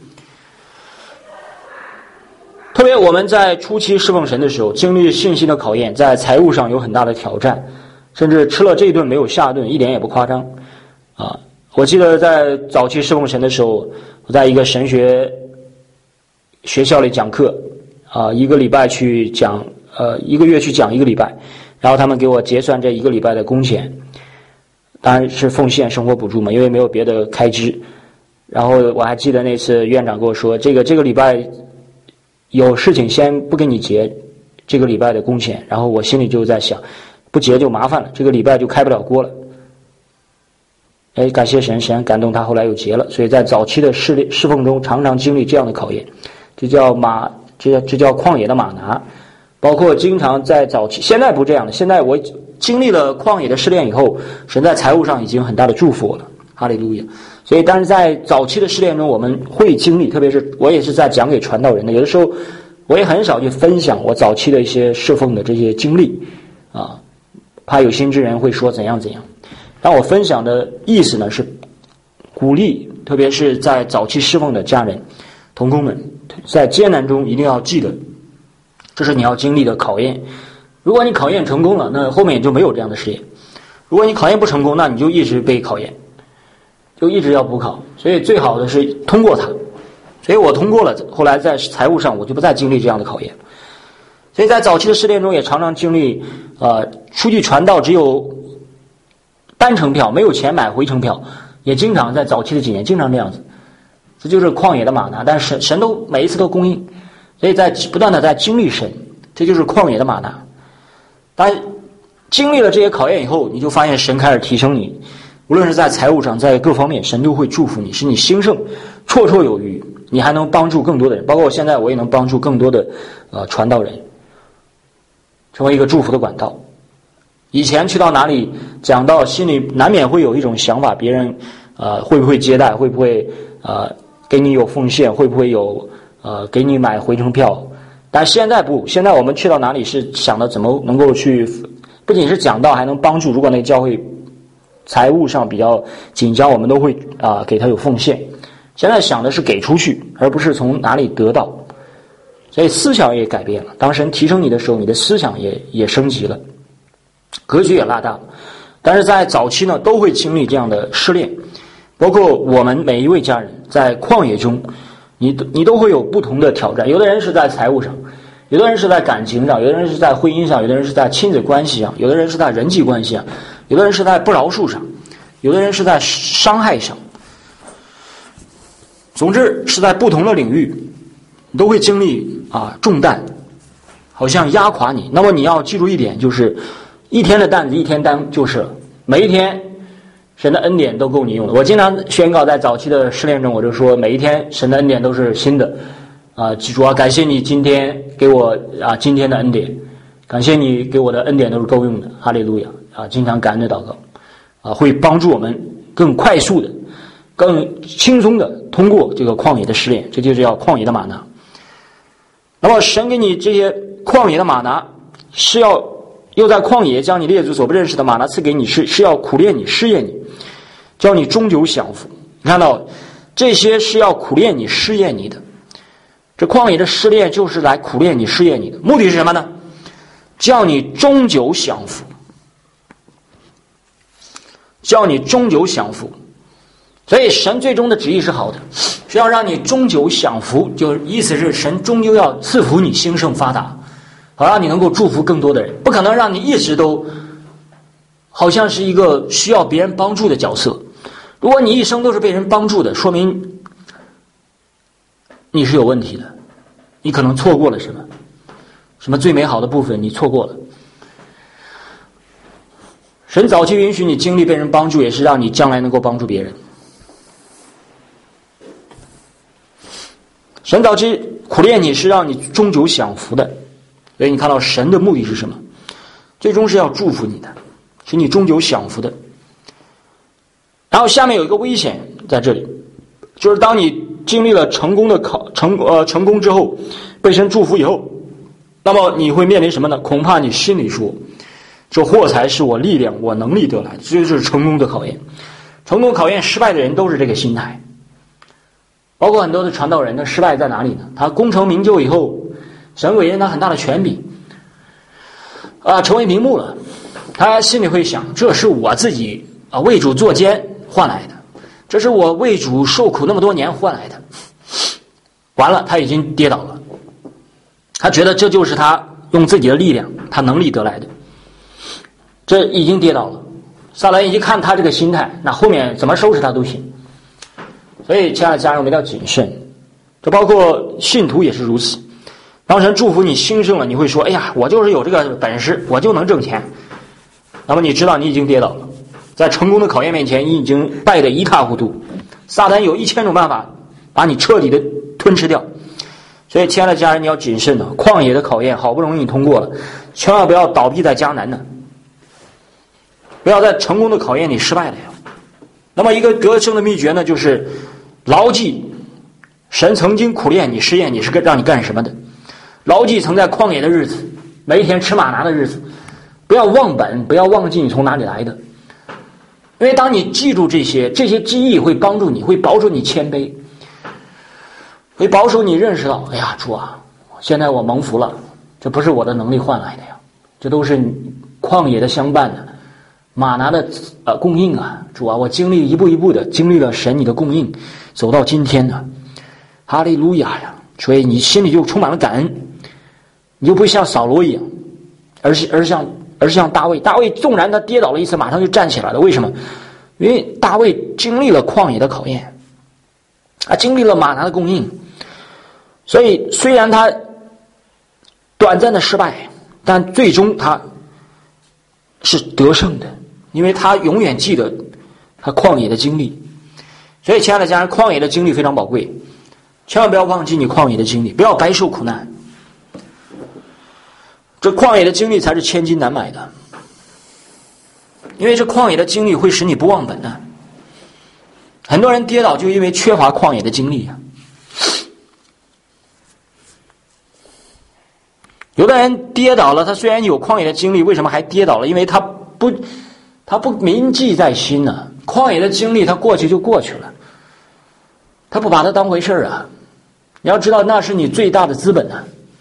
特别我们在初期侍奉神的时候，经历信心的考验，在财务上有很大的挑战，甚至吃了这一顿没有下顿，一点也不夸张啊！我记得在早期侍奉神的时候，我在一个神学校里讲课啊，一个礼拜去讲1个月去讲1个礼拜，然后他们给我结算这1个礼拜的工钱，当然是奉献生活补助嘛，因为没有别的开支。然后我还记得那次院长跟我说，这个礼拜有事情先不给你结这个礼拜的工钱，然后我心里就在想，不结就麻烦了，这个礼拜就开不了锅了。感谢神，神感动他，后来又结了。所以在早期的侍奉中，常常经历这样的考验，这叫旷野的玛拿。包括经常在早期，现在不这样了，现在我经历了旷野的试炼以后，神在财务上已经有很大的祝福我了，哈利路亚。所以但是在早期的试炼中，我们会经历，特别是我也是在讲给传道人的，有的时候我也很少去分享我早期的一些侍奉的这些经历啊，怕有心之人会说怎样怎样。但我分享的意思呢是鼓励，特别是在早期侍奉的家人同工们，在艰难中一定要记得，这是你要经历的考验。如果你考验成功了，那后面也就没有这样的试验；如果你考验不成功，那你就一直被考验，就一直要补考。所以最好的是通过它。所以我通过了，后来在财务上我就不再经历这样的考验。所以在早期的试炼中也常常经历出去传道只有单程票，没有钱买回程票，也经常在早期的几年经常这样子。这就是旷野的玛拿，但是神都每一次都供应。所以在不断的在经历神，这就是旷野的玛拿。当经历了这些考验以后，你就发现神开始提升你，无论是在财务上，在各方面，神都会祝福你，使你兴盛，绰绰有余。你还能帮助更多的人，包括现在我也能帮助更多的传道人，成为一个祝福的管道。以前去到哪里讲到，心里难免会有一种想法，别人会不会接待，会不会给你有奉献，会不会有给你买回程票。但现在不，现在我们去到哪里是想的怎么能够去，不仅是讲道，还能帮助，如果那个教会财务上比较紧张，我们都会给他有奉献。现在想的是给出去，而不是从哪里得到。 所以思想也改变了。当神提升你的时候，你的思想也升级了，格局也拉大了。但是在早期呢，都会经历这样的试炼，包括我们每一位家人在旷野中，你都会有不同的挑战。有的人是在财务上，有的人是在感情上，有的人是在婚姻上，有的人是在亲子关系上，有的人是在人际关系上，有的人是在不饶恕上，有的人是在伤害上。总之是在不同的领域，你都会经历重担，好像压垮你。那么你要记住一点，就是一天的担子一天担就是了，每一天神的恩典都够你用的。我经常宣告，在早期的试炼中，我就说每一天神的恩典都是新的主要感谢你今天给我今天的恩典，感谢你给我的恩典都是够用的，哈利路亚经常感恩的祷告会帮助我们更快速的更轻松的通过这个旷野的试炼，这就是叫旷野的玛拿。那么神给你这些旷野的玛拿，是要又在旷野将你列祖所不认识的玛拿赐给你，是要苦练你试验你，叫你终久享福。你看到这些是要苦练你试验你的，这旷野的试炼就是来苦练你试验你的，目的是什么呢？叫你终久享福，叫你终久享福。所以神最终的旨意是好的，是要让你终久享福，就意思是神终究要赐福你兴盛发达，好让你能够祝福更多的人，不可能让你一直都好像是一个需要别人帮助的角色。如果你一生都是被人帮助的，说明你是有问题的，你可能错过了什么最美好的部分你错过了。神早期允许你经历被人帮助，也是让你将来能够帮助别人。神早期苦练你是让你终久享福的，所以你看到神的目的是什么？最终是要祝福你的，是你终久享福的。然后下面有一个危险在这里，就是当你经历了成功之后，被神祝福以后，那么你会面临什么呢？恐怕你心里说，这货财是我力量我能力得来的，这就是成功的考验。成功考验失败的人都是这个心态，包括很多的传道人，他失败在哪里呢？他功成名就以后，神委任他很大的权柄成为名目了，他心里会想，这是我自己为主作奸换来的，这是我为主受苦那么多年换来的。完了，他已经跌倒了，他觉得这就是他用自己的力量他能力得来的，这已经跌倒了。撒旦一看他这个心态，那后面怎么收拾他都行。所以亲爱的家人，我们要谨慎，这包括信徒也是如此。当神祝福你兴盛了，你会说，哎呀，我就是有这个本事，我就能挣钱。那么你知道你已经跌倒了，在成功的考验面前，你已经败得一塌糊涂。撒旦有1000种办法把你彻底的吞吃掉。所以亲爱的家人，你要谨慎的，旷野的考验好不容易你通过了，千万不要倒闭在迦南呢，不要在成功的考验里失败了呀。那么一个得胜的秘诀呢，就是牢记神曾经苦练你试验你是让你干什么的，牢记曾在旷野的日子，每一天吃玛拿的日子，不要忘本，不要忘记你从哪里来的。因为当你记住这些记忆会帮助你，会保守你谦卑，会保守你认识到，哎呀，主啊，现在我蒙福了，这不是我的能力换来的呀，这都是旷野的相伴的玛拿的供应啊，主啊，我经历一步一步的经历了神你的供应，走到今天呢，哈利路亚呀！所以你心里就充满了感恩，你就不会像扫罗一样，而是像大卫。大卫纵然他跌倒了一次，马上就站起来了。为什么？因为大卫经历了旷野的考验，经历了玛拿的供应，所以虽然他短暂的失败，但最终他是得胜的。因为他永远记得他旷野的经历。所以亲爱的家人，旷野的经历非常宝贵，千万不要忘记你旷野的经历，不要白受苦难。这旷野的经历才是千金难买的，因为这旷野的经历会使你不忘本的。很多人跌倒就因为缺乏旷野的经历啊。有的人跌倒了，他虽然有旷野的经历，为什么还跌倒了？因为他不铭记在心呢。旷野的经历他过去就过去了，他不把它当回事啊。你要知道，那是你最大的资本啊，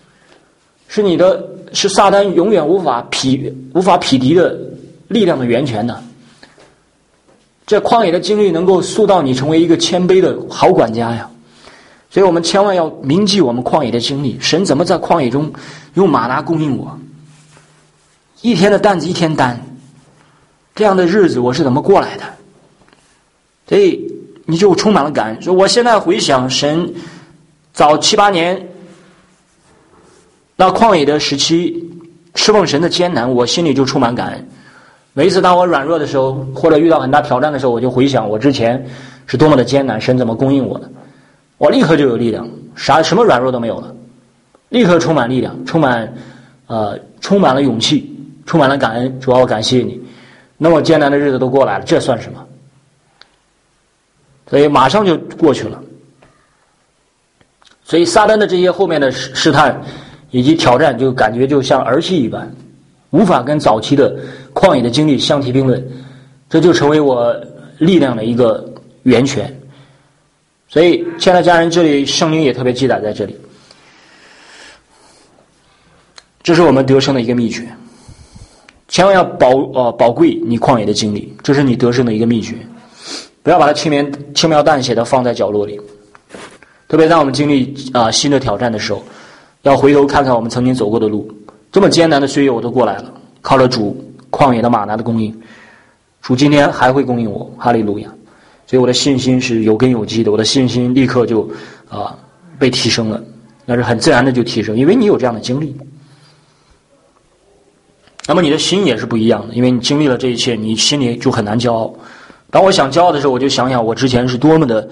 是撒旦永远无法匹敌的力量的源泉呢。这旷野的经历能够塑造你成为一个谦卑的好管家呀。所以我们千万要铭记我们旷野的经历，神怎么在旷野中用玛拿供应我，一天的担子一天担，这样的日子我是怎么过来的。所以你就充满了感恩，说我现在回想神早7、8年那旷野的时期侍奉神的艰难，我心里就充满感恩。每一次当我软弱的时候，或者遇到很大挑战的时候，我就回想我之前是多么的艰难，神怎么供应我的，我立刻就有力量，什么软弱都没有了，立刻充满力量，充满了勇气，充满了感恩。主啊，我感谢你，那么艰难的日子都过来了，这算什么？所以马上就过去了。所以撒旦的这些后面的试探以及挑战，就感觉就像儿戏一般，无法跟早期的旷野的经历相提并论，这就成为我力量的一个源泉。所以亲爱的家人，这里圣灵也特别记载在这里，这是我们得胜的一个秘诀。千万要宝贵你旷野的经历，这是你得胜的一个秘诀，不要把它轻描淡写的放在角落里。特别当我们经历新的挑战的时候，要回头看看我们曾经走过的路，这么艰难的岁月我都过来了，靠着主旷野的玛拿的供应，主今天还会供应我，哈利路亚。所以我的信心是有根有基的，我的信心立刻就被提升了，那是很自然的就提升，因为你有这样的经历。那么你的心也是不一样的，因为你经历了这一切，你心里就很难骄傲。当我想骄傲的时候，我就想想我之前是多么的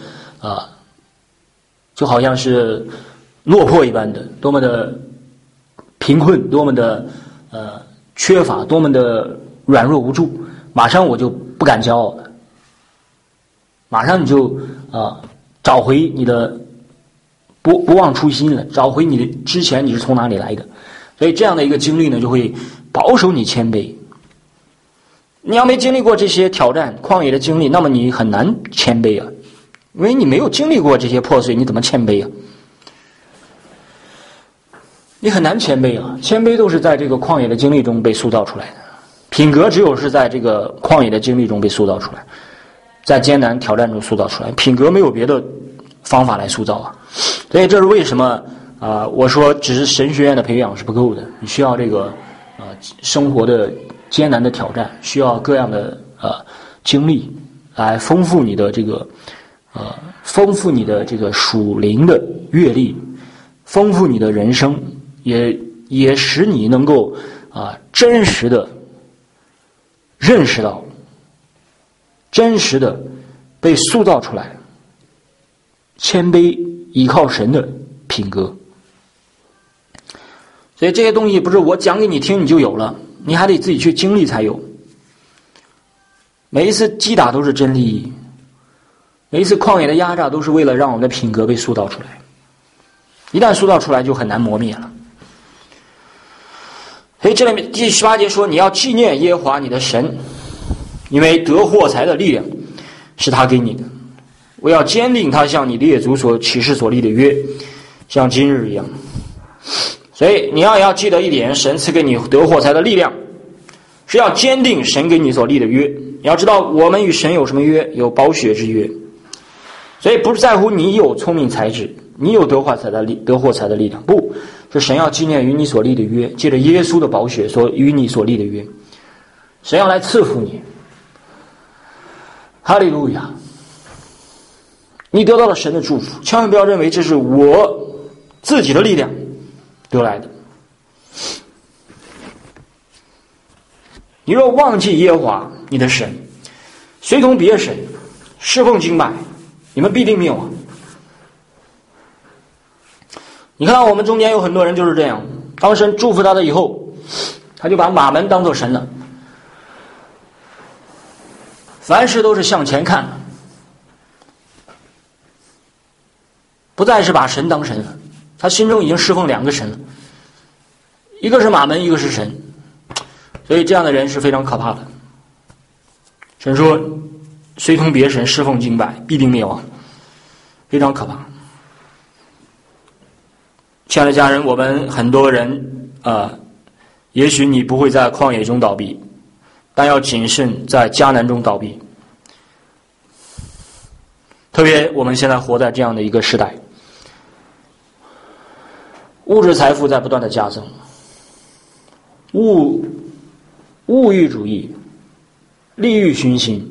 就好像是落魄一般的，多么的贫困，多么的缺乏，多么的软弱无助，马上我就不敢骄傲了，马上你就找回你的不忘初心了，找回你的之前你是从哪里来的。所以这样的一个经历呢，就会保守你谦卑。你要没经历过这些挑战旷野的经历，那么你很难谦卑啊，因为你没有经历过这些破碎，你怎么谦卑啊？你很难谦卑啊！谦卑都是在这个旷野的经历中被塑造出来的，品格只有是在这个旷野的经历中被塑造出来，在艰难挑战中塑造出来，品格没有别的方法来塑造啊。所以这是为什么我说只是神学院的培养是不够的，你需要这个生活的艰难的挑战，需要各样的经历来丰富你的这个属灵的阅历，丰富你的人生，也使你能够真实的认识到，真实的被塑造出来，谦卑依靠神的品格。所以这些东西不是我讲给你听你就有了，你还得自己去经历才有。每一次击打都是真利益，每一次旷野的压榨都是为了让我们的品格被塑造出来，一旦塑造出来就很难磨灭了。所以这里面第18节说，你要纪念耶和华你的神，因为得获财的力量是他给你的，我要坚定他向你列祖所起誓所立的约，像今日一样。所以你要记得一点，神赐给你得获财的力量是要坚定神给你所立的约。你要知道我们与神有什么约？有宝血之约。所以不是在乎你有聪明才智，你有得获财的力量，不是神要纪念与你所立的约，借着耶稣的宝血所与你所立的约，神要来赐福你。哈利路亚！你得到了神的祝福，千万不要认为这是我自己的力量得来的。你若忘记耶和华你的神，随从别神，侍奉敬拜，你们必定灭亡。你看到我们中间有很多人就是这样，当神祝福他的以后，他就把马门当作神了，凡事都是向前看，不再是把神当神了，他心中已经侍奉2个神了，一个是马门，一个是神。所以这样的人是非常可怕的。神说随从别神，侍奉敬拜，必定灭亡，非常可怕。亲爱的家人，我们很多人也许你不会在旷野中倒闭，但要谨慎在迦南中倒闭。特别我们现在活在这样的一个时代，物质财富在不断的加增，物欲主义、利欲熏心，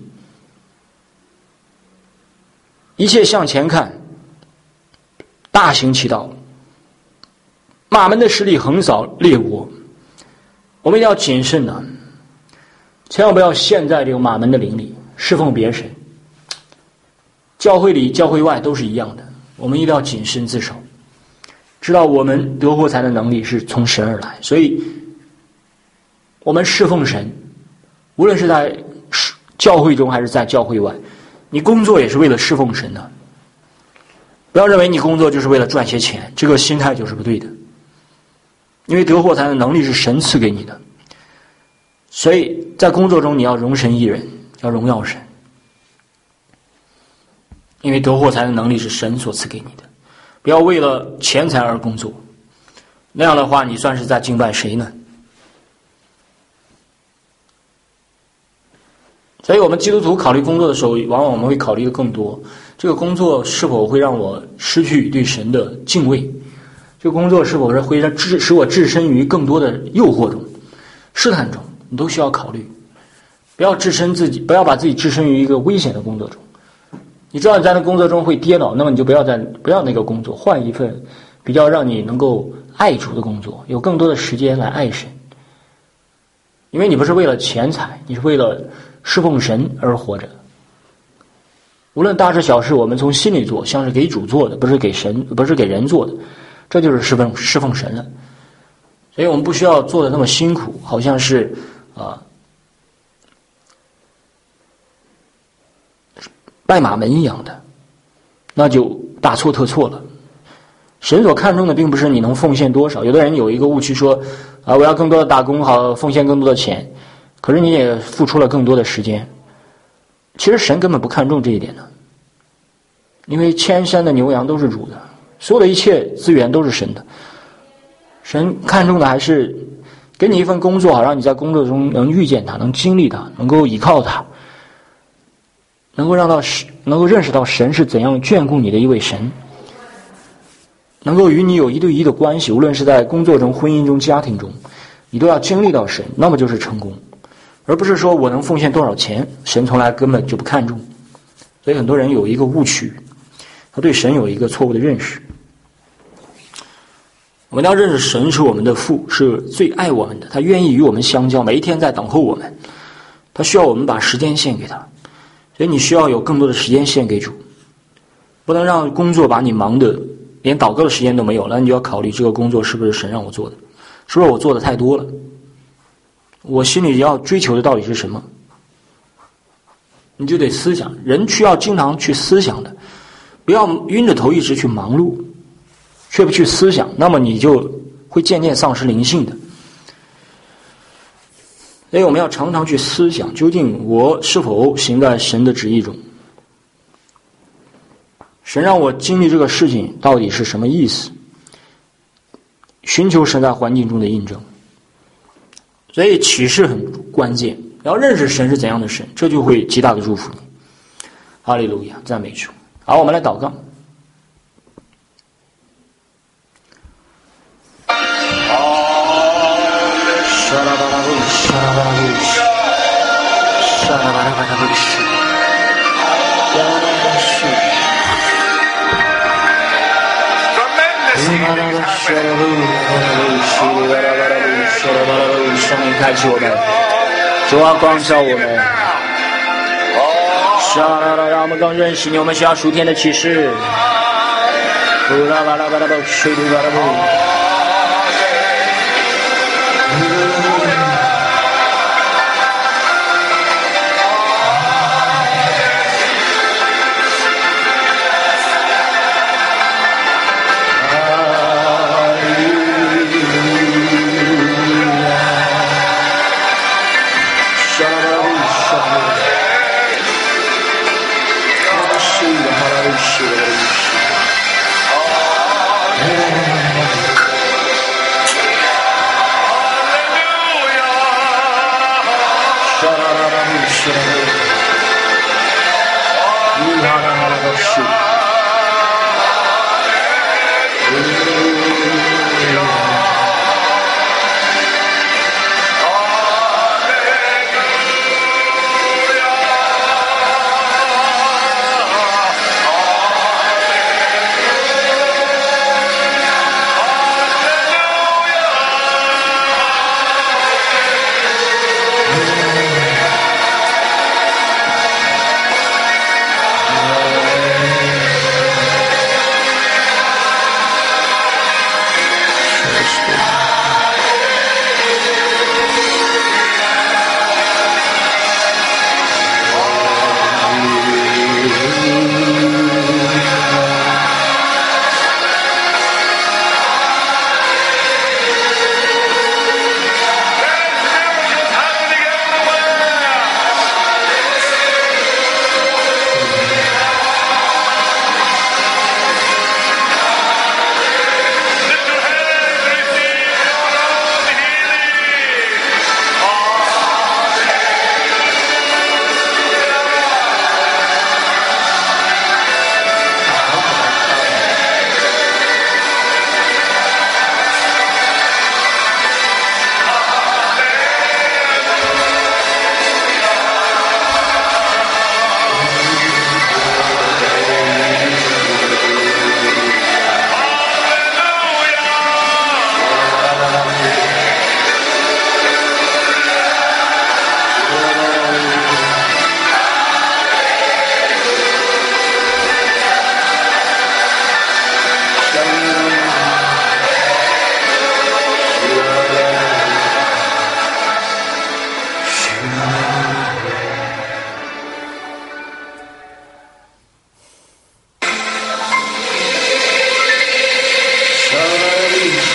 一切向前看，大行其道，马门的势力横扫列国。我们一定要谨慎的，千万不要陷在这个马门的灵里侍奉别神。教会里教会外都是一样的，我们一定要谨慎自守，知道我们得获财的能力是从神而来。所以我们侍奉神，无论是在教会中还是在教会外，你工作也是为了侍奉神的。不要认为你工作就是为了赚些钱，这个心态就是不对的。因为得获财的能力是神赐给你的，所以在工作中你要容神一人，要荣耀神。因为得获财的能力是神所赐给你的，不要为了钱财而工作，那样的话你算是在敬拜谁呢？所以我们基督徒考虑工作的时候，往往我们会考虑的更多，这个工作是否会让我失去对神的敬畏，这个工作是否是会使我置身于更多的诱惑中、试探中，你都需要考虑。不要把自己置身于一个危险的工作中。你知道你在那工作中会跌倒，那么你就不要那个工作，换一份比较让你能够爱主的工作，有更多的时间来爱神。因为你不是为了钱财，你是为了侍奉神而活着。无论大事小事，我们从心里做，像是给主做的，不是给人做的，这就是侍奉神了。所以我们不需要做的那么辛苦，好像是拜马门一样的，那就大错特错了。神所看重的并不是你能奉献多少，有的人有一个误区说我要更多的打工，好奉献更多的钱，可是你也付出了更多的时间。其实神根本不看重这一点的，因为千山的牛羊都是主的，所有的一切资源都是神的。神看重的还是给你一份工作，好让你在工作中能遇见他，能经历他，能够依靠他，能够认识到神是怎样眷顾你的一位神，能够与你有一对一的关系，无论是在工作中、婚姻中、家庭中，你都要经历到神，那么就是成功，而不是说我能奉献多少钱，神从来根本就不看重。所以很多人有一个误区，他对神有一个错误的认识。我们要认识神是我们的父，是最爱我们的，他愿意与我们相交，每一天在等候我们，他需要我们把时间献给他。所以你需要有更多的时间献给主，不能让工作把你忙得连祷告的时间都没有了。你就要考虑这个工作是不是神让我做的，是不是我做的太多了，我心里要追求的到底是什么。你就得思想，人需要经常去思想的，不要晕着头一直去忙碌却不去思想，那么你就会渐渐丧失灵性的。所以我们要常常去思想，究竟我是否行在神的旨意中，神让我经历这个事情到底是什么意思，寻求神在环境中的印证。所以启示很关键，要认识神是怎样的神，这就会极大的祝福你。哈利路亚，赞美主。好，我们来祷告。圣灵开启我们，主啊，光照我们，让我们更认识你。我们需要属天的启示。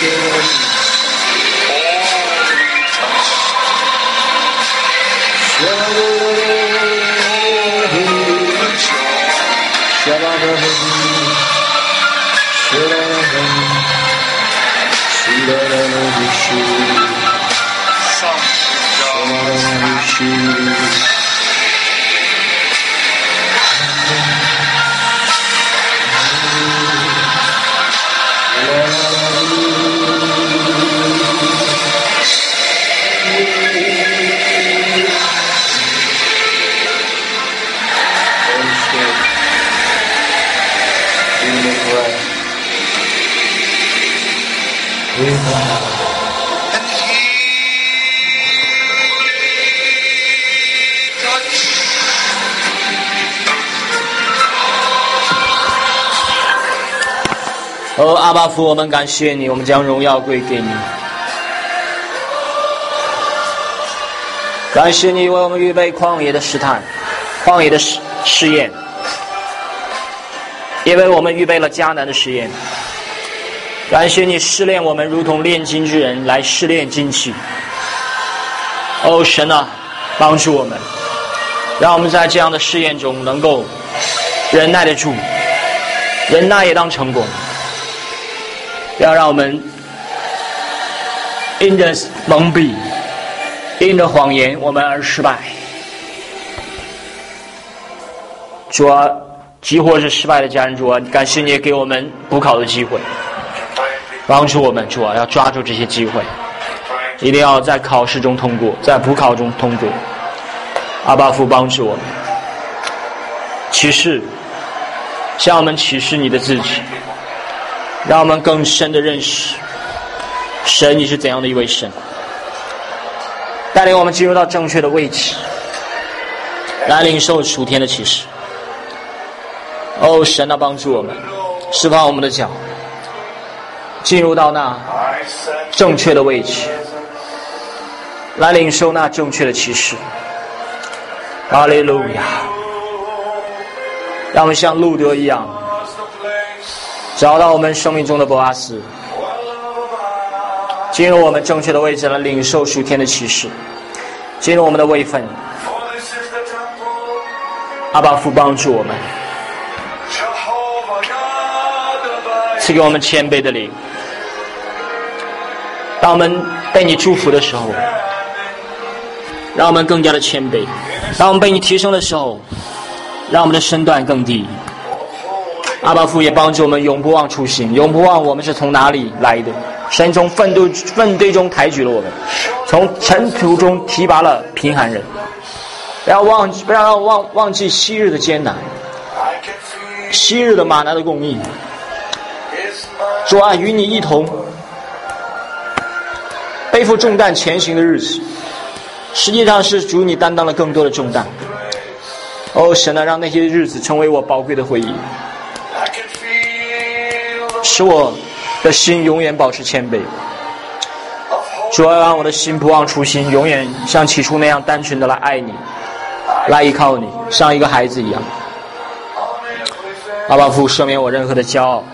阿爸父，我们感谢你，我们将荣耀归给你。感谢你为我们预备旷野的试探，旷野的试验，也为我们预备了迦南的试验。感谢你试炼我们，如同炼金之人来试炼金器。神啊，帮助我们，让我们在这样的试验中能够忍耐得住，忍耐也当成功。不要让我们因着蒙蔽，因着谎言，我们而失败。主啊，即或是失败的家人，主啊，感谢你也给我们补考的机会，帮助我们。主啊，要抓住这些机会，一定要在考试中通过，在补考中通过。阿爸父帮助我们，启示，向我们启示你的自己，让我们更深的认识神你是怎样的一位神，带领我们进入到正确的位置，来领受属天的启示。神啊，帮助我们，释放我们的脚，进入到那正确的位置，来领受那正确的启示。哈利路亚！让我们像路德一样，找到我们生命中的波阿斯，进入我们正确的位置来领受属天的启示，进入我们的位分。阿爸父帮助我们，赐给我们谦卑的灵。当我们被你祝福的时候，让我们更加的谦卑；当我们被你提升的时候，让我们的身段更低。阿爸父也帮助我们永不忘初心，永不忘我们是从哪里来的。神从粪堆中抬举了我们，从尘土中提拔了贫寒人。不要忘记昔日的艰难，昔日的玛拿的供应。主啊，与你一同背负重担前行的日子，实际上是主你担当了更多的重担。神啊，让那些日子成为我宝贵的回忆，使我的心永远保持谦卑。主啊，让我的心不忘初心，永远像起初那样单纯的来爱你，来依靠你，像一个孩子一样。阿爸父，赦免我任何的骄傲。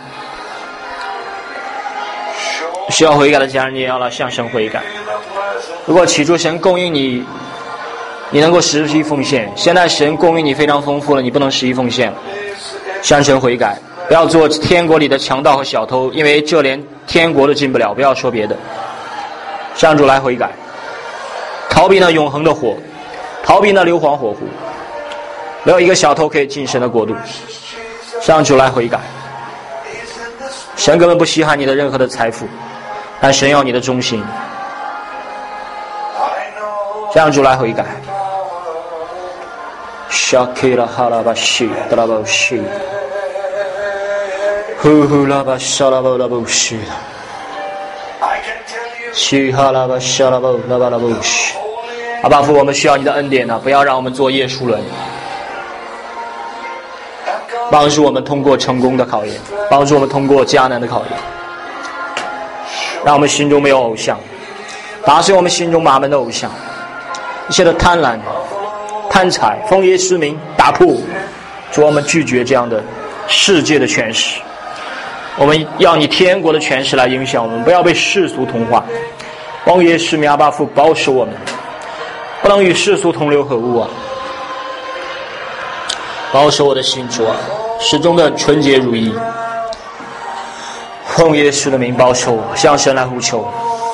需要悔改的家人，你也要来向神悔改。如果起初神供应你能够实际奉献，现在神供应你非常丰富了，你不能实际奉献了，向神悔改。不要做天国里的强盗和小偷，因为这连天国都进不了。不要说别的，向主来悔改，逃避那永恒的火，逃避那硫磺火湖。没有一个小偷可以进神的国度，向主来悔改。神根本不稀罕你的任何的财富，但神要你的忠心。向主来悔改。Shakira halabashi dalabashi Hulabashi Shi halabashalabalabashi。阿爸父，我们需要你的恩典不要让我们做耶稣人，帮助我们通过成功的考验，帮助我们通过迦南的考验，让我们心中没有偶像，打碎我们心中麻门的偶像，一切的贪婪、贪财、奉耶稣名打破。主，我们拒绝这样的世界的权势， 我们要你天国的权势来影响我们，不要被世俗同化。奉耶稣名，阿爸父保守我们，不能与世俗同流合污啊！保守我的心，主啊，始终的纯洁如一。奉耶稣的名保守我，向神来呼求。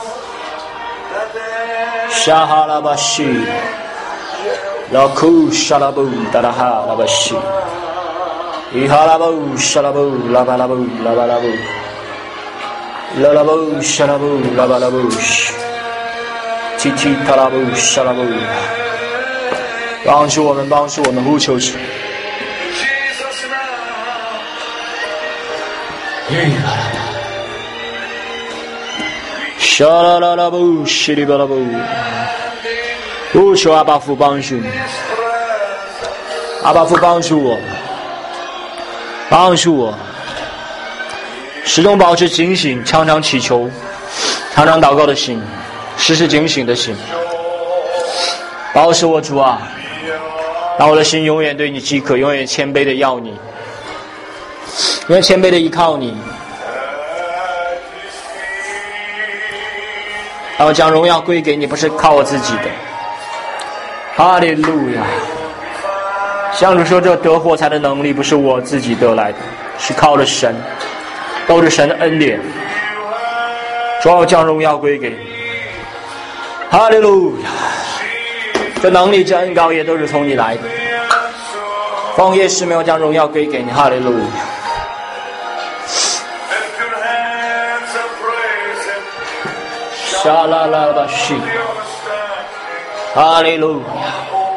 沙哈拉巴西，拉库沙拉布达拉哈拉巴西，伊哈拉布沙拉布拉巴拉布拉巴拉布。拉拉布沙拉布拉巴拉布西，提提塔拉布沙拉布，帮助我们，帮助我们，呼求主。沙拉拉拉布西里巴拉布，呼求阿爸父帮助你，阿爸父帮助我，帮助我。始终保持警醒，常常祈求，常常祷告的心，时时警醒的心。保守我，主啊，让我的心永远对你饥渴，永远谦卑的要你，永远谦卑的依靠你。让我将荣耀归给你，不是靠我自己的。哈利路亚！向主说，这得活财的能力不是我自己得来的，是靠着神。都是神的恩典，主要将荣耀归给你。哈利路亚！这能力、这恩膏也都是从你来的。奉耶稣名，将荣耀归给你。哈利路亚！沙拉拉巴西，哈利路亚！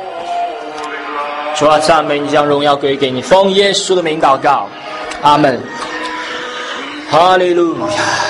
主要赞美你，将荣耀归给你。奉耶稣的名祷告，阿门。哈利路亚。